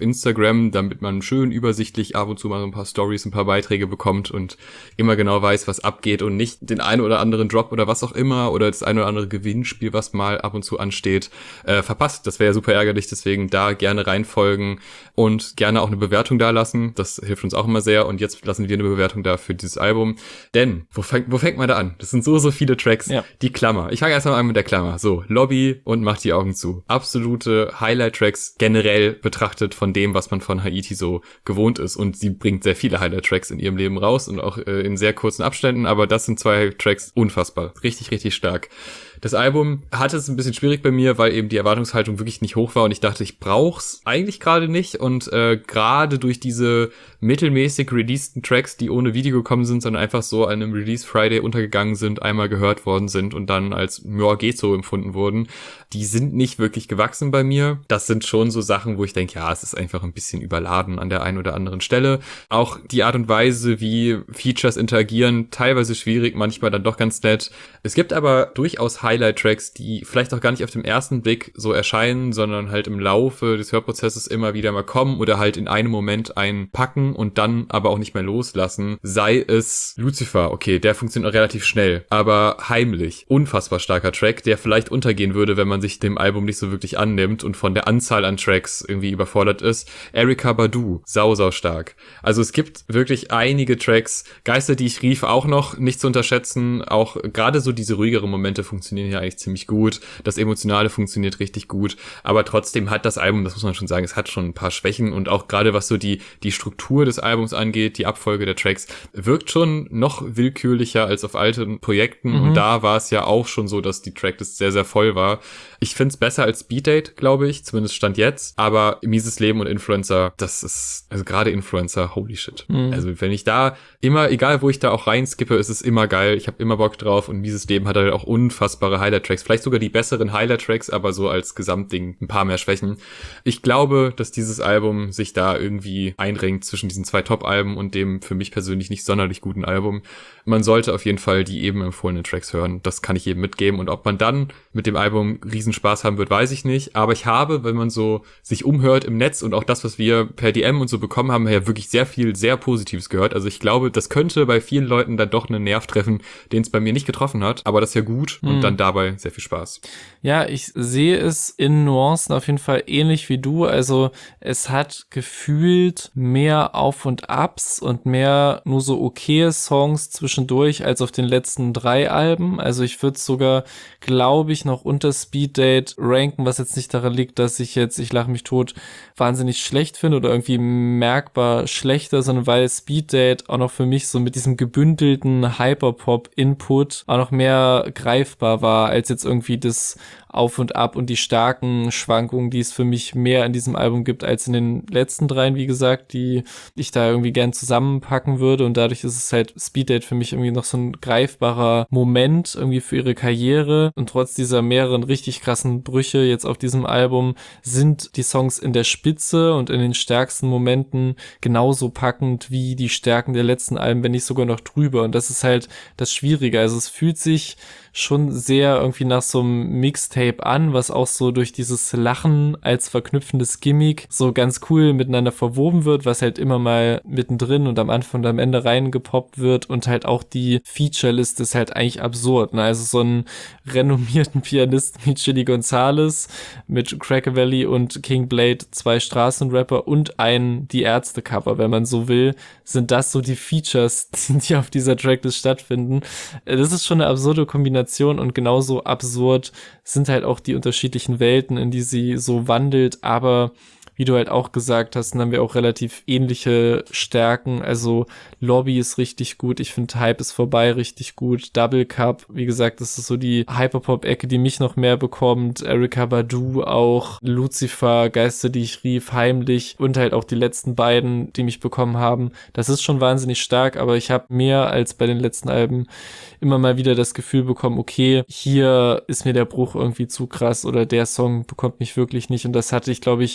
Instagram, damit man schön übersichtlich ab und zu mal so ein paar Stories, ein paar Beiträge bekommt und immer genau weiß, was abgeht und nicht den einen oder anderen Drop oder was auch immer oder das ein oder andere Gewinnspiel, was mal ab und zu ansteht, verpasst. Das wäre ja super ärgerlich, deswegen da gerne reinfolgen und gerne auch eine Bewertung da lassen. Das hilft uns auch immer sehr und jetzt lassen wir eine Bewertung da für dieses Album. Denn, wo fängt man da an? Das sind so viele Tracks. Ja. Die Klammer. Ich fange erstmal an mit der Klammer. So, Lobby und Mach die Augen zu. Absolute Highlight-Tracks generell betrachtet von dem, was man von Haiti so gewohnt ist. Und sie bringt sehr viele Highlight-Tracks in ihrem Leben raus und auch in sehr kurzen Abständen. Aber das sind 2 Tracks unfassbar. Richtig, richtig stark. Das Album hatte es ein bisschen schwierig bei mir, weil eben die Erwartungshaltung wirklich nicht hoch war und ich dachte, ich brauch's eigentlich gerade nicht und gerade durch diese mittelmäßig releaseden Tracks, die ohne Video gekommen sind, sondern einfach so an einem Release Friday untergegangen sind, einmal gehört worden sind und dann als ja, geht so empfunden wurden, die sind nicht wirklich gewachsen bei mir. Das sind schon so Sachen, wo ich denke, ja, es ist einfach ein bisschen überladen an der einen oder anderen Stelle. Auch die Art und Weise, wie Features interagieren, teilweise schwierig, manchmal dann doch ganz nett. Es gibt aber durchaus Highlight-Tracks, die vielleicht auch gar nicht auf den ersten Blick so erscheinen, sondern halt im Laufe des Hörprozesses immer wieder mal kommen oder halt in einem Moment einpacken und dann aber auch nicht mehr loslassen. Sei es Lucifer, okay, der funktioniert auch relativ schnell, aber heimlich, unfassbar starker Track, der vielleicht untergehen würde, wenn man sich dem Album nicht so wirklich annimmt und von der Anzahl an Tracks irgendwie überfordert ist. Erykah Badu, sau stark. Also es gibt wirklich einige Tracks, Geister, die ich rief, auch noch nicht zu unterschätzen, auch gerade so diese ruhigeren Momente funktionieren hier eigentlich ziemlich gut, das Emotionale funktioniert richtig gut, aber trotzdem hat das Album, das muss man schon sagen, es hat schon ein paar Schwächen und auch gerade was so die Struktur des Albums angeht, die Abfolge der Tracks, wirkt schon noch willkürlicher als auf alten Projekten und da war es ja auch schon so, dass die Tracklist sehr, sehr voll war. Ich find's besser als Speed Date, glaube ich, zumindest Stand jetzt, aber Mieses Leben und Influencer, das ist, also gerade Influencer, holy shit. Also wenn ich da immer, egal wo ich da auch reinskippe, ist es immer geil, ich habe immer Bock drauf und Mieses Leben hat halt auch unfassbare Highlight-Tracks, vielleicht sogar die besseren Highlight-Tracks, aber so als Gesamtding ein paar mehr Schwächen. Ich glaube, dass dieses Album sich da irgendwie einringt zwischen diesen 2 Top-Alben und dem für mich persönlich nicht sonderlich guten Album. Man sollte auf jeden Fall die eben empfohlenen Tracks hören, das kann ich jedem mitgeben und ob man dann mit dem Album Riesenspaß haben wird, weiß ich nicht, aber ich habe, wenn man so sich umhört im Netz und auch das, was wir per DM und so bekommen haben, ja wirklich sehr viel, sehr Positives gehört. Also ich glaube, das könnte bei vielen Leuten dann doch einen Nerv treffen, den es bei mir nicht getroffen hat, aber das ist ja gut und dann dabei sehr viel Spaß. Ja, ich sehe es in Nuancen auf jeden Fall ähnlich wie du, also es hat gefühlt mehr Auf und Abs und mehr nur so okaye Songs zwischendurch als auf den letzten 3 Alben, also ich würde sogar, glaube ich, noch unter Speed Date ranken, was jetzt nicht daran liegt, dass ich lache mich tot, wahnsinnig schlecht finde oder irgendwie merkbar schlechter, sondern weil Speed Date auch noch für mich so mit diesem gebündelten Hyperpop-Input auch noch mehr greifbar war, als jetzt irgendwie das Auf und Ab und die starken Schwankungen, die es für mich mehr in diesem Album gibt als in den letzten 3, wie gesagt, die ich da irgendwie gern zusammenpacken würde und dadurch ist es halt Speed Date für mich irgendwie noch so ein greifbarer Moment irgendwie für ihre Karriere und trotz dieser mehreren richtig krassen Brüche jetzt auf diesem Album sind die Songs in der Spitze und in den stärksten Momenten genauso packend wie die Stärken der letzten Alben, wenn nicht sogar noch drüber und das ist halt das Schwierige, also es fühlt sich schon sehr irgendwie nach so einem Mixtape an, was auch so durch dieses Lachen als verknüpfendes Gimmick so ganz cool miteinander verwoben wird, was halt immer mal mittendrin und am Anfang und am Ende reingepoppt wird und halt auch die Feature-Liste ist halt eigentlich absurd, ne? Also so einen renommierten Pianisten wie Chili Gonzales mit Cracker Valley und King Blade, 2 Straßenrapper und ein Die Ärzte-Cover, wenn man so will, sind das so die Features, die auf dieser Tracklist stattfinden. Das ist schon eine absurde Kombination und genauso absurd sind halt auch die unterschiedlichen Welten, in die sie so wandelt, aber wie du halt auch gesagt hast, dann haben wir auch relativ ähnliche Stärken, also Lobby ist richtig gut, ich finde Hype ist vorbei richtig gut, Double Cup, wie gesagt, das ist so die Hyperpop-Ecke, die mich noch mehr bekommt, Erykah Badu auch, Lucifer, Geister, die ich rief, Heimlich und halt auch die letzten beiden, die mich bekommen haben, das ist schon wahnsinnig stark, aber ich habe mehr als bei den letzten Alben immer mal wieder das Gefühl bekommen, okay, hier ist mir der Bruch irgendwie zu krass oder der Song bekommt mich wirklich nicht und das hatte ich, glaube ich, auch bei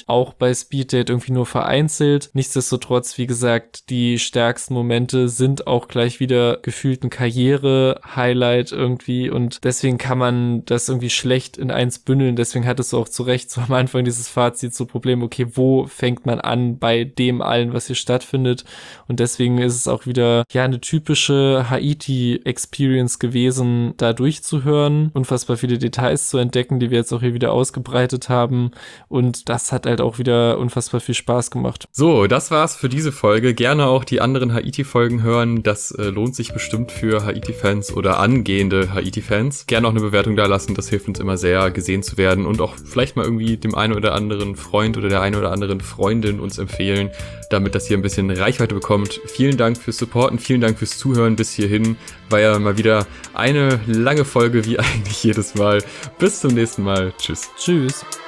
bei Speed Date irgendwie nur vereinzelt. Nichtsdestotrotz, wie gesagt, die stärksten Momente sind auch gleich wieder gefühlt ein Karriere-Highlight irgendwie und deswegen kann man das irgendwie schlecht in eins bündeln. Deswegen hattest du auch zu Recht so am Anfang dieses Fazit, so Problem, okay, wo fängt man an bei dem allen, was hier stattfindet? Und deswegen ist es auch wieder, ja, eine typische Haiti-Experience gewesen, da durchzuhören, unfassbar viele Details zu entdecken, die wir jetzt auch hier wieder ausgebreitet haben und das hat halt auch wieder unfassbar viel Spaß gemacht. So, das war's für diese Folge. Gerne auch die anderen Haiti-Folgen hören. Das lohnt sich bestimmt für Haiti-Fans oder angehende Haiti-Fans. Gerne auch eine Bewertung da lassen. Das hilft uns immer sehr, gesehen zu werden und auch vielleicht mal irgendwie dem einen oder anderen Freund oder der einen oder anderen Freundin uns empfehlen, damit das hier ein bisschen Reichweite bekommt. Vielen Dank fürs Supporten, vielen Dank fürs Zuhören bis hierhin. War ja mal wieder eine lange Folge, wie eigentlich jedes Mal. Bis zum nächsten Mal. Tschüss. Tschüss.